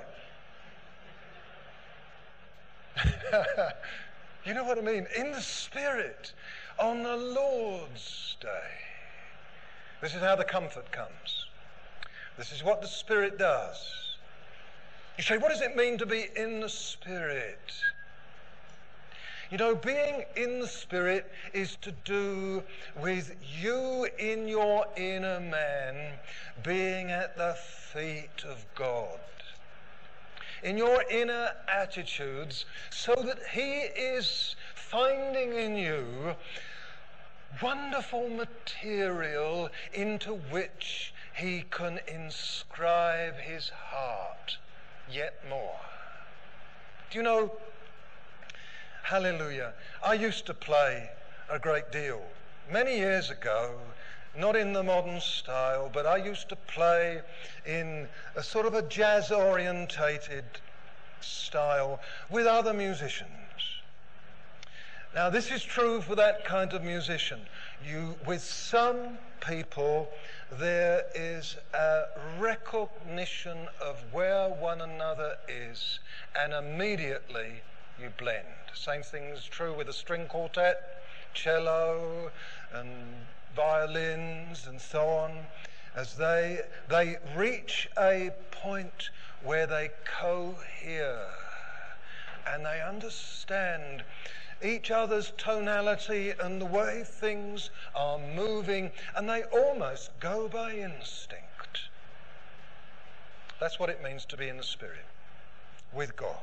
You know what I mean? In the Spirit, on the Lord's day. This is how the comfort comes. This is what the Spirit does. You say, what does it mean to be in the Spirit? You know, being in the Spirit is to do with you in your inner man being at the feet of God. In your inner attitudes, so that he is finding in you wonderful material into which he can inscribe his heart yet more. Do you know, hallelujah, I used to play a great deal. Many years ago, not in the modern style, but I used to play in a sort of a jazz-orientated style with other musicians. Now, this is true for that kind of musician. You, with some people, there is a recognition of where one another is, and immediately you blend. Same thing is true with a string quartet, cello, and violins, and so on. As they they reach a point where they cohere, and they understand each other's tonality and the way things are moving, and they almost go by instinct. That's what it means to be in the Spirit with God.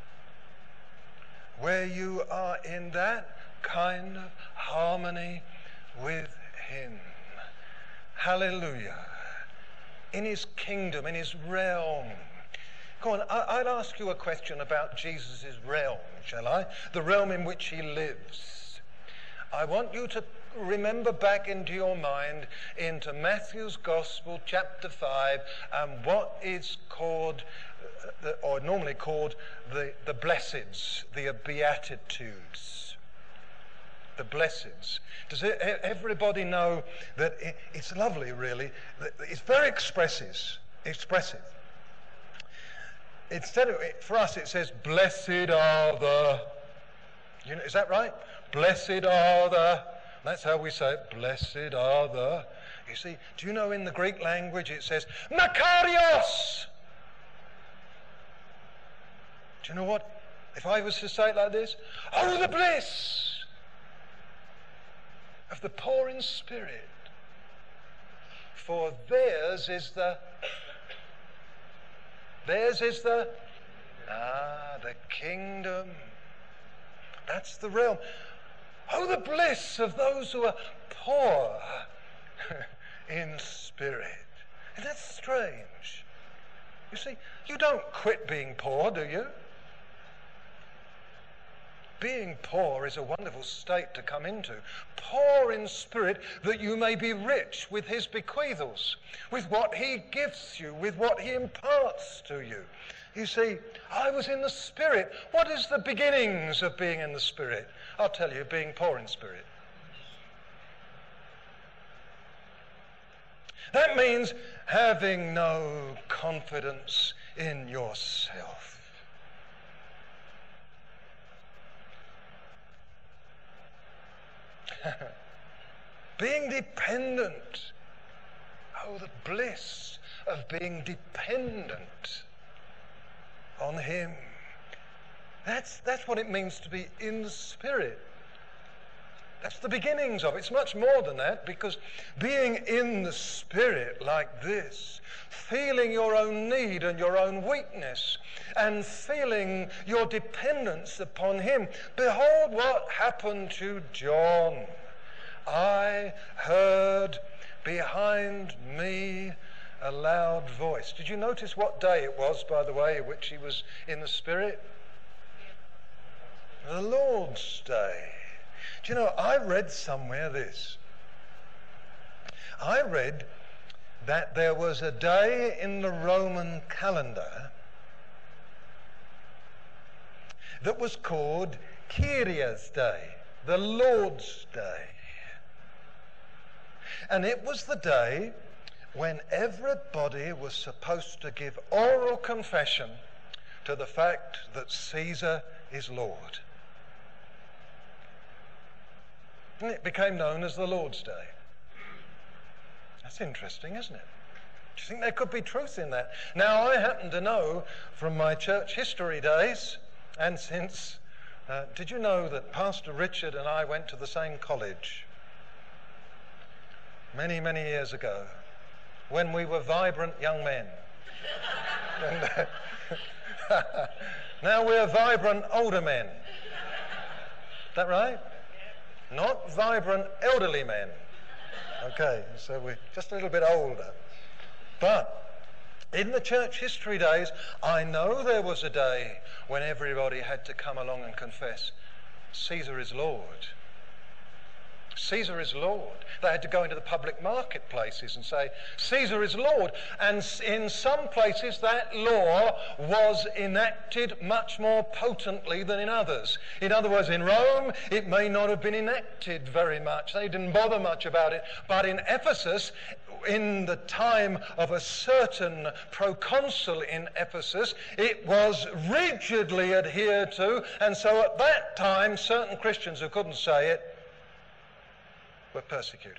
Where you are in that kind of harmony with him. Hallelujah. In his kingdom, in his realm. Go on, I'd ask you a question about Jesus' realm, shall I? The realm in which he lives. I want you to remember back into your mind into Matthew's Gospel, chapter five, and what is called, or normally called, the, the Blesseds, the Beatitudes. The Blesseds. Does everybody know that it's lovely, really? It's very expressive. Expressive. Instead of, for us, it says, blessed are the, you know, is that right? Blessed are the, that's how we say it, blessed are the, you see, do you know in the Greek language it says, Makarios! Do you know what If I was to say it like this, oh, the bliss of the poor in spirit, for theirs is the, theirs is the, ah, the kingdom. That's the realm. Oh, the bliss of those who are poor in spirit. Isn't that strange? You see, you don't quit being poor, do you? Being poor is a wonderful state to come into. Poor in spirit, that you may be rich with his bequeathals, with what he gives you, with what he imparts to you. You see, I was in the spirit. What is the beginnings of being in the spirit? I'll tell you, being poor in spirit. That means having no confidence in yourself. Being dependent. Oh, the bliss of being dependent on him. That's, that's what it means to be in the spirit. That's the beginnings of it. It's much more than that, because being in the spirit like this, feeling your own need and your own weakness, and feeling your dependence upon him. Behold what happened to John. I heard behind me a loud voice. Did you notice what day it was, by the way, in which he was in the spirit? The Lord's Day. Do you know, I read somewhere this. I read that there was a day in the Roman calendar that was called Kyria's Day, the Lord's Day. And it was the day when everybody was supposed to give oral confession to the fact that Caesar is Lord. And it became known as the Lord's Day. That's interesting, isn't it? Do you think there could be truth in that? Now, I happen to know from my church history days, and since, uh, did you know that Pastor Richard and I went to the same college many, many years ago, when we were vibrant young men? And, uh, now we're vibrant older men. Is that right? Not vibrant elderly men. Okay, so we're just a little bit older. But in the church history days, I know there was a day when everybody had to come along and confess, Caesar is Lord. Caesar is Lord. They had to go into the public marketplaces and say, Caesar is Lord. And in some places that law was enacted much more potently than in others. In other words, in Rome, it may not have been enacted very much. They didn't bother much about it. But in Ephesus, in the time of a certain proconsul in Ephesus, it was rigidly adhered to. And so at that time, certain Christians who couldn't say it were persecuted.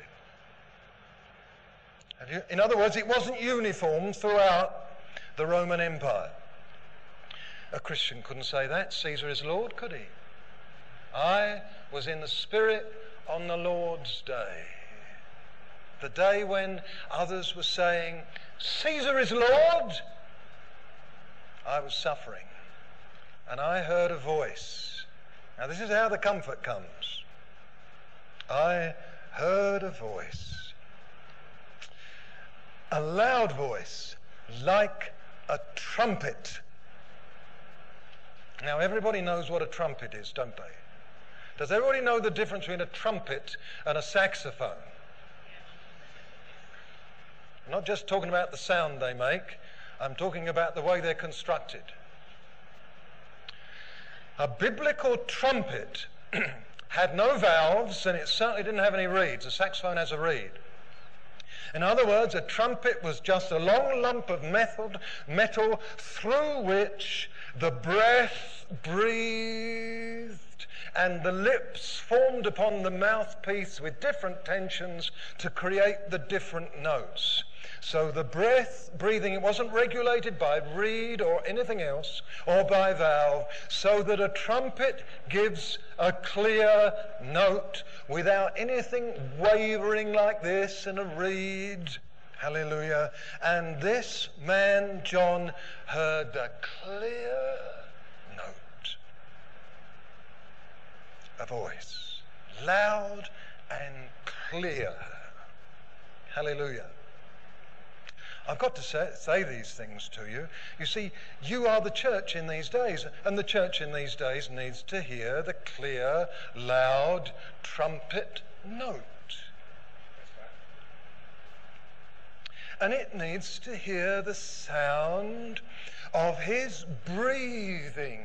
Have you? In other words, it wasn't uniform throughout the Roman Empire. A Christian couldn't say that. Caesar is Lord, could he? I was in the Spirit on the Lord's Day. The day when others were saying, Caesar is Lord. I was suffering. And I heard a voice. Now this is how the comfort comes. I heard a voice, a loud voice, like a trumpet. Now everybody knows what a trumpet is, don't they? Does everybody know the difference between a trumpet and a saxophone? I'm not just talking about the sound they make, I'm talking about the way they're constructed. A biblical trumpet had no valves, and it certainly didn't have any reeds. A saxophone has a reed. In other words, a trumpet was just a long lump of metal, metal through which the breath breathed and the lips formed upon the mouthpiece with different tensions to create the different notes. So the breath, breathing, it wasn't regulated by reed or anything else, or by valve, so that a trumpet gives a clear note without anything wavering like this in a reed. Hallelujah. And this man, John, heard a clear note, a voice, loud and clear. Hallelujah. I've got to say, say these things to you. You see, you are the church in these days, and the church in these days needs to hear the clear, loud trumpet note. And it needs to hear the sound of his breathings.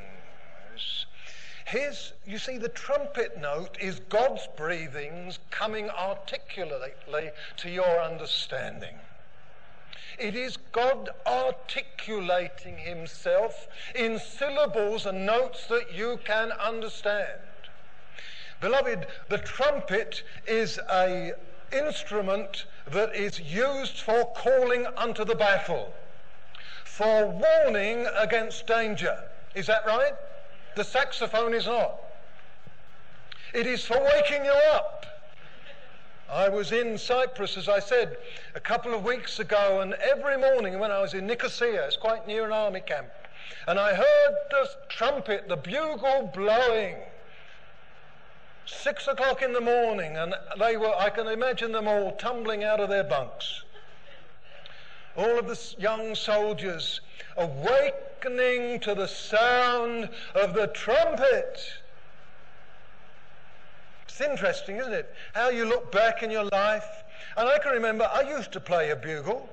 His, you see, the trumpet note is God's breathings coming articulately to your understanding. It is God articulating himself in syllables and notes that you can understand. Beloved, the trumpet is an instrument that is used for calling unto the battle, for warning against danger. Is that right? The saxophone is not. It is for waking you up. I was in Cyprus, as I said, a couple of weeks ago, and every morning when I was in Nicosia, it's quite near an army camp, and I heard the trumpet, the bugle blowing. Six o'clock in the morning, and they were, I can imagine them all tumbling out of their bunks. All of the young soldiers awakening to the sound of the trumpet. It's interesting, isn't it? How you look back in your life. And I can remember I used to play a bugle.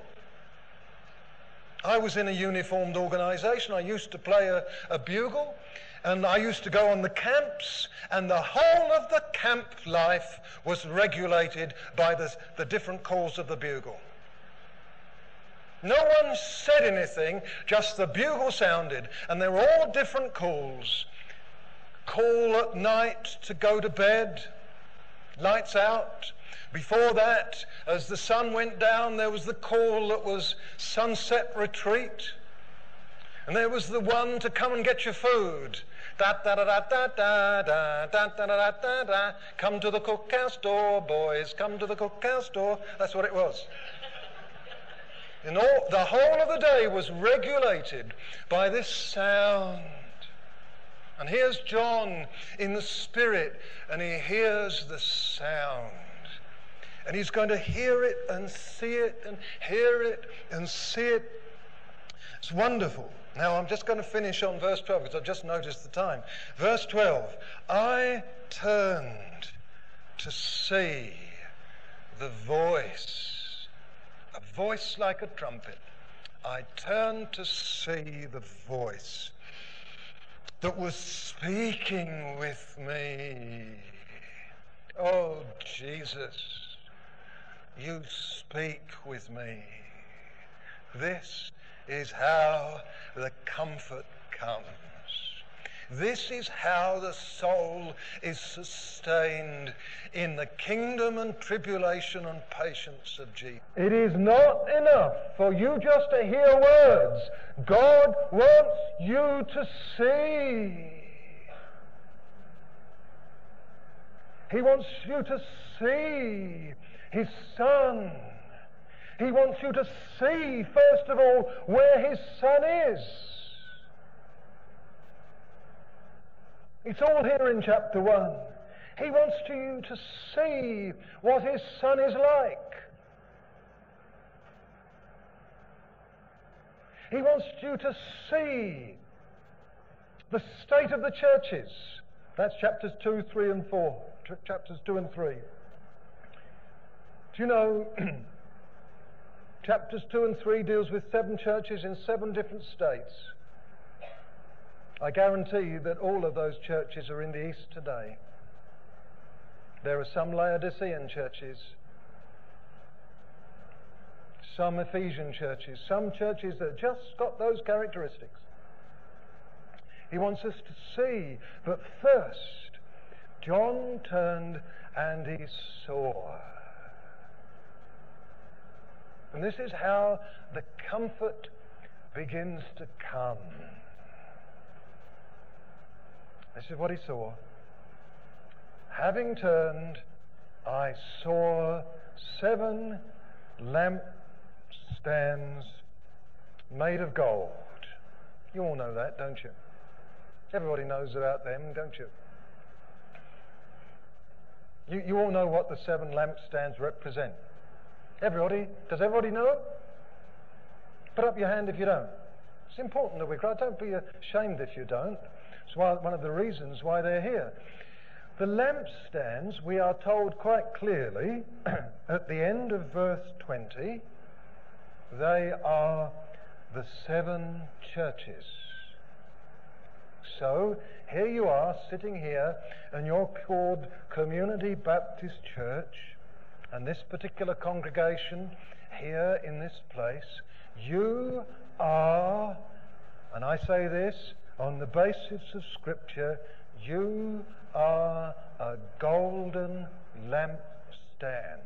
I was in a uniformed organisation. I used to play a, a bugle. And I used to go on the camps. And the whole of the camp life was regulated by the, the different calls of the bugle. No one said anything, just the bugle sounded. And they were all different calls. Call at night to go to bed, lights out. Before that, as the sun went down, there was the call that was sunset retreat. And there was the one to come and get your food. Da da da da da da da da da da da da. Come to the cookhouse door, boys. Come to the cookhouse door. That's what it was. And all, the whole of the day was regulated by this sound. And here's John in the Spirit, and he hears the sound. And he's going to hear it and see it and hear it and see it. It's wonderful. Now I'm just going to finish on verse twelve because I've just noticed the time. Verse twelve, I turned to see the voice, a voice like a trumpet. I turned to see the voice that was speaking with me. Oh, Jesus, you speak with me. This is how the comfort comes. This is how the soul is sustained in the kingdom and tribulation and patience of Jesus. It is not enough for you just to hear words. God wants you to see. He wants you to see His Son. He wants you to see, first of all, where His Son is. It's all here in chapter one. He wants you to see what His Son is like. He wants you to see the state of the churches. That's chapters two, three, and four. Chapters two and three. Do you know, chapters two and three deals with seven churches in seven different states. I guarantee you that all of those churches are in the East today. There are some Laodicean churches, some Ephesian churches, some churches that just got those characteristics. He wants us to see. But first, John turned and he saw. And this is how the comfort begins to come. This is what he saw. Having turned, I saw seven lampstands made of gold. You all know that, don't you? Everybody knows about them, don't you? You, you all know what the seven lampstands represent. Everybody, does everybody know it? Put up your hand if you don't. It's important that we cry. Don't be ashamed if you don't. It's one of the reasons why they're here. The lampstands, we are told quite clearly at the end of verse twenty, they are the seven churches. So, here you are, sitting here, and you're called Community Baptist Church, and this particular congregation here in this place, you are, and I say this on the basis of Scripture, you are a golden lampstand.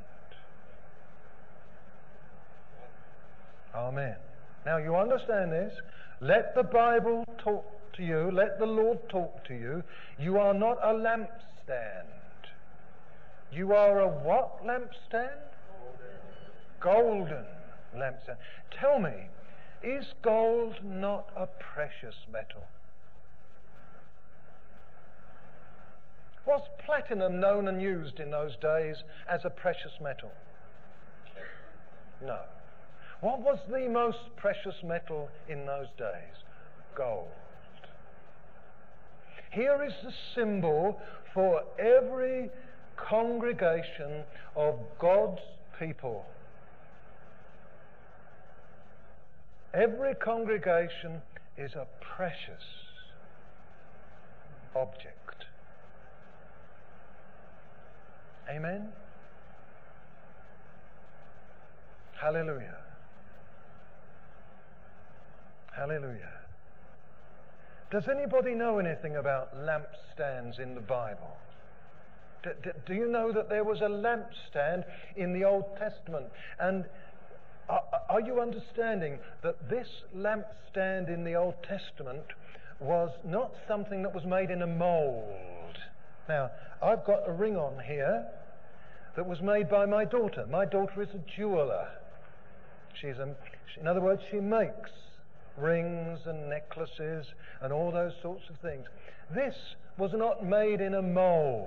Amen. Now you understand this. Let the Bible talk to you. Let the Lord talk to you. You are not a lampstand. You are a what lampstand? Golden. Golden lampstand. Tell me, is gold not a precious metal? Was platinum known and used in those days as a precious metal? No. What was the most precious metal in those days? Gold. Here is the symbol for every congregation of God's people. Every congregation is a precious object. Amen? Hallelujah. Hallelujah. Does anybody know anything about lampstands in the Bible? D- d- do you know that there was a lampstand in the Old Testament? And are, are you understanding that this lampstand in the Old Testament was not something that was made in a mold? Now, I've got a ring on here that was made by my daughter. My daughter is a jeweler. She's a, in other words, she makes rings and necklaces and all those sorts of things. This was not made in a mold.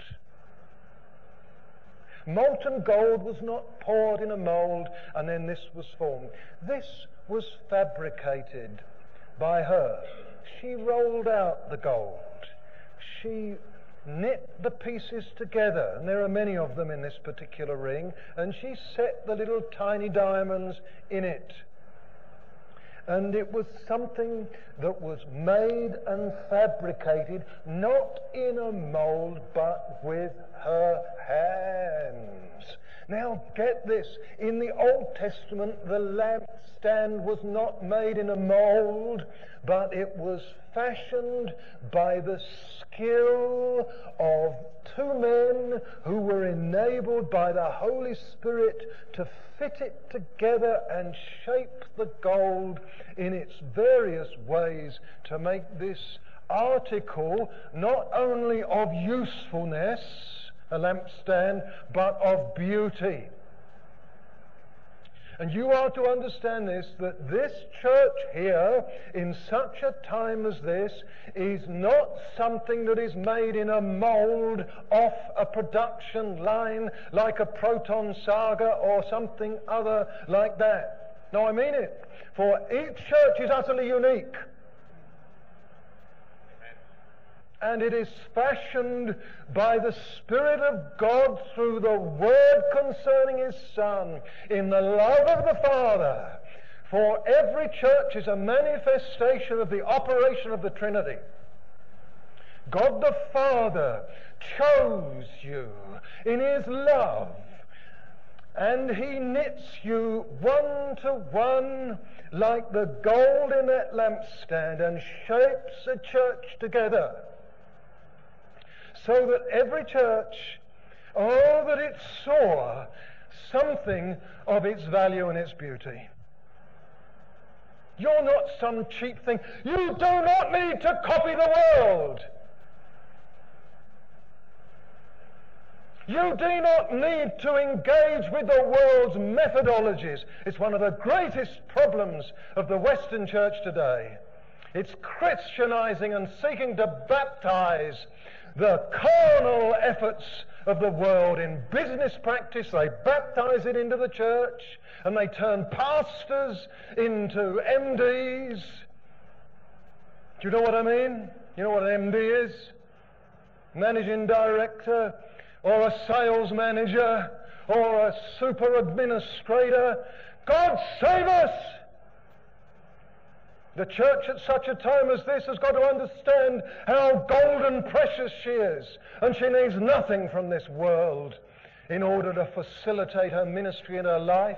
Molten gold was not poured in a mold and then this was formed. This was fabricated by her. She rolled out the gold. She knit the pieces together, and there are many of them in this particular ring, and she set the little tiny diamonds in it. And it was something that was made and fabricated, not in a mold, but with her hands. Now get this, in the Old Testament, the lampstand was not made in a mold, but it was fashioned by the skill of two men who were enabled by the Holy Spirit to fit it together and shape the gold in its various ways to make this article not only of usefulness, a lampstand, but of beauty. And you are to understand this, that this church here, in such a time as this, is not something that is made in a mold off a production line like a Proton Saga or something other like that. No, I mean it. For each church is utterly unique. And it is fashioned by the Spirit of God through the Word concerning His Son in the love of the Father. For every church is a manifestation of the operation of the Trinity. God the Father chose you in His love, and He knits you one to one like the gold in that lampstand and shapes a church together. So that every church, oh, that it saw something of its value and its beauty. You're not some cheap thing. You do not need to copy the world. You do not need to engage with the world's methodologies. It's one of the greatest problems of the Western church today. It's Christianizing and seeking to baptize the carnal efforts of the world in business practice. They baptize it into the church, and they turn pastors into M Ds. Do you know what I mean? You know what an M D is? Managing director, or a sales manager, or a super administrator. God save us! The church at such a time as this has got to understand how golden precious she is, and she needs nothing from this world in order to facilitate her ministry and her life.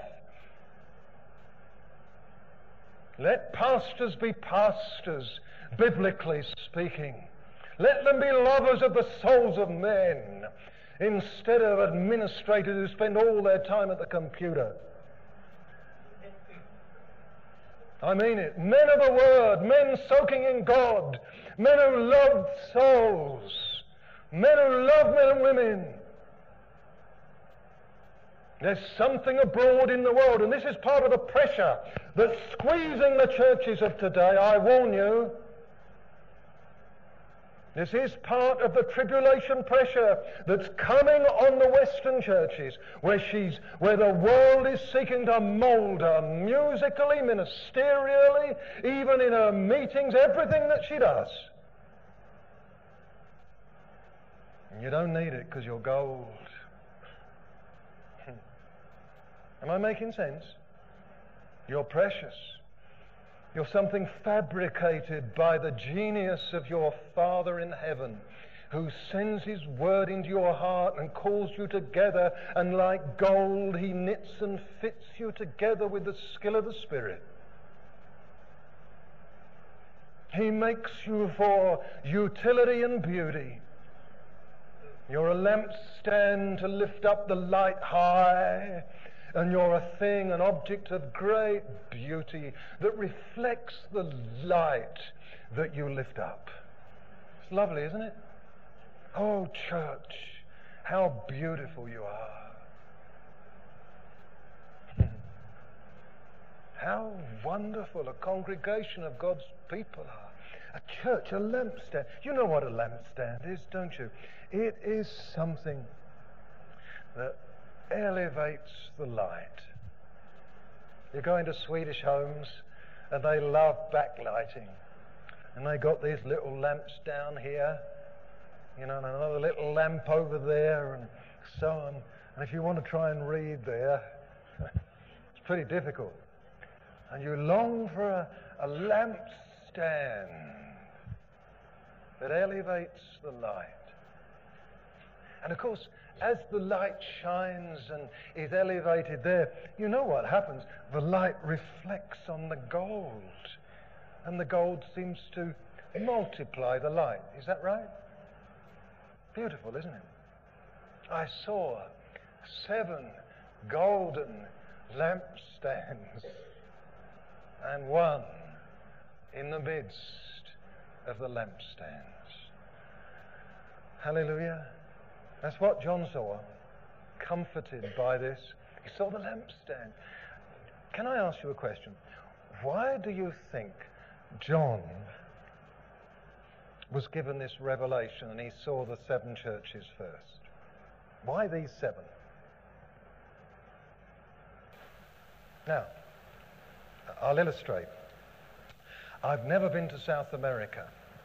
Let pastors be pastors, biblically speaking. Let them be lovers of the souls of men, instead of administrators who spend all their time at the computer. I mean it. Men of the Word, men soaking in God, men who love souls, men who love men and women. There's something abroad in the world, and this is part of the pressure that's squeezing the churches of today, I warn you. This is part of the tribulation pressure that's coming on the Western churches, where she's, where the world is seeking to mould her musically, ministerially, even in her meetings, everything that she does. And you don't need it because you're gold. Am I making sense? You're precious. You're something fabricated by the genius of your Father in heaven, who sends his word into your heart and calls you together, and like gold he knits and fits you together with the skill of the Spirit. He makes you for utility and beauty. You're a lampstand to lift up the light high, and you're a thing, an object of great beauty that reflects the light that you lift up. It's lovely, isn't it? Oh, church, how beautiful you are. How wonderful a congregation of God's people are. A church, a lampstand. You know what a lampstand is, don't you? It is something that elevates the light. You go into Swedish homes and they love backlighting, and they got these little lamps down here, you know, and another little lamp over there, and so on. And if you want to try and read there, it's pretty difficult. And you long for a, a lampstand that elevates the light. And of course, as the light shines and is elevated there, you know what happens? The light reflects on the gold, and the gold seems to multiply the light. Is that right? Beautiful, isn't it? I saw seven golden lampstands, and one in the midst of the lampstands. Hallelujah. That's what John saw, comforted by this. He saw the lampstand. Can I ask you a question? Why do you think John was given this revelation and he saw the seven churches first? Why these seven? Now, I'll illustrate. I've never been to South America.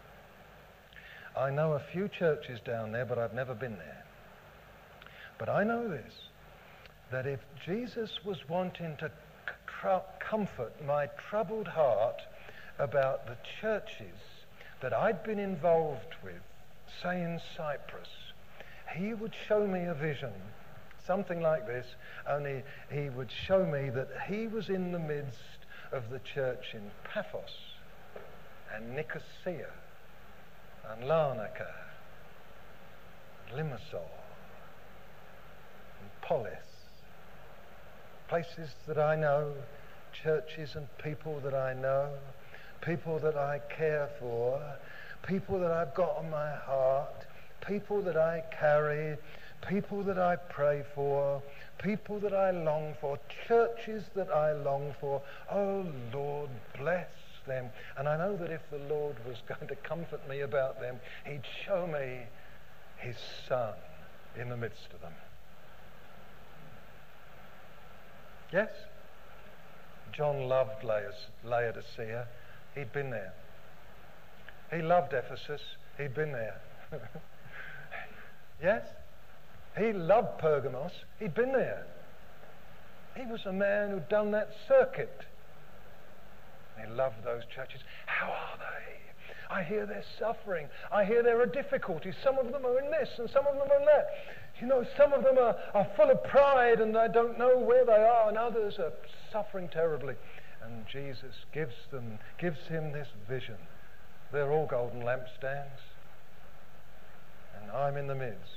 I know a few churches down there, but I've never been there. But I know this, that if Jesus was wanting to tr- comfort my troubled heart about the churches that I'd been involved with, say in Cyprus, he would show me a vision, something like this, only he would show me that he was in the midst of the church in Paphos and Nicosia and Larnaca, Limassol, and Polis, places that I know, churches and people that I know, people that I care for, people that I've got on my heart, people that I carry, people that I pray for, people that I long for, churches that I long for. Oh, Lord, bless them. And I know that if the Lord was going to comfort me about them, he'd show me his Son in the midst of them. Yes? John loved Laodicea. He'd been there. He loved Ephesus. He'd been there. Yes? He loved Pergamos. He'd been there. He was a man who'd done that circuit. He loved those churches. How are they? I hear they're suffering. I hear there are difficulties. Some of them are in this and some of them are in that. You know, some of them are, are full of pride and they don't know where they are, and others are suffering terribly. And Jesus gives them, gives him this vision. They're all golden lampstands. And I'm in the midst.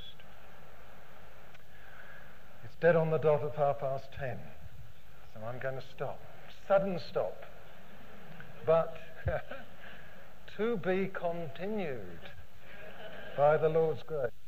It's dead on the dot of half past ten. So I'm going to stop. Sudden stop. But to be continued by the Lord's grace.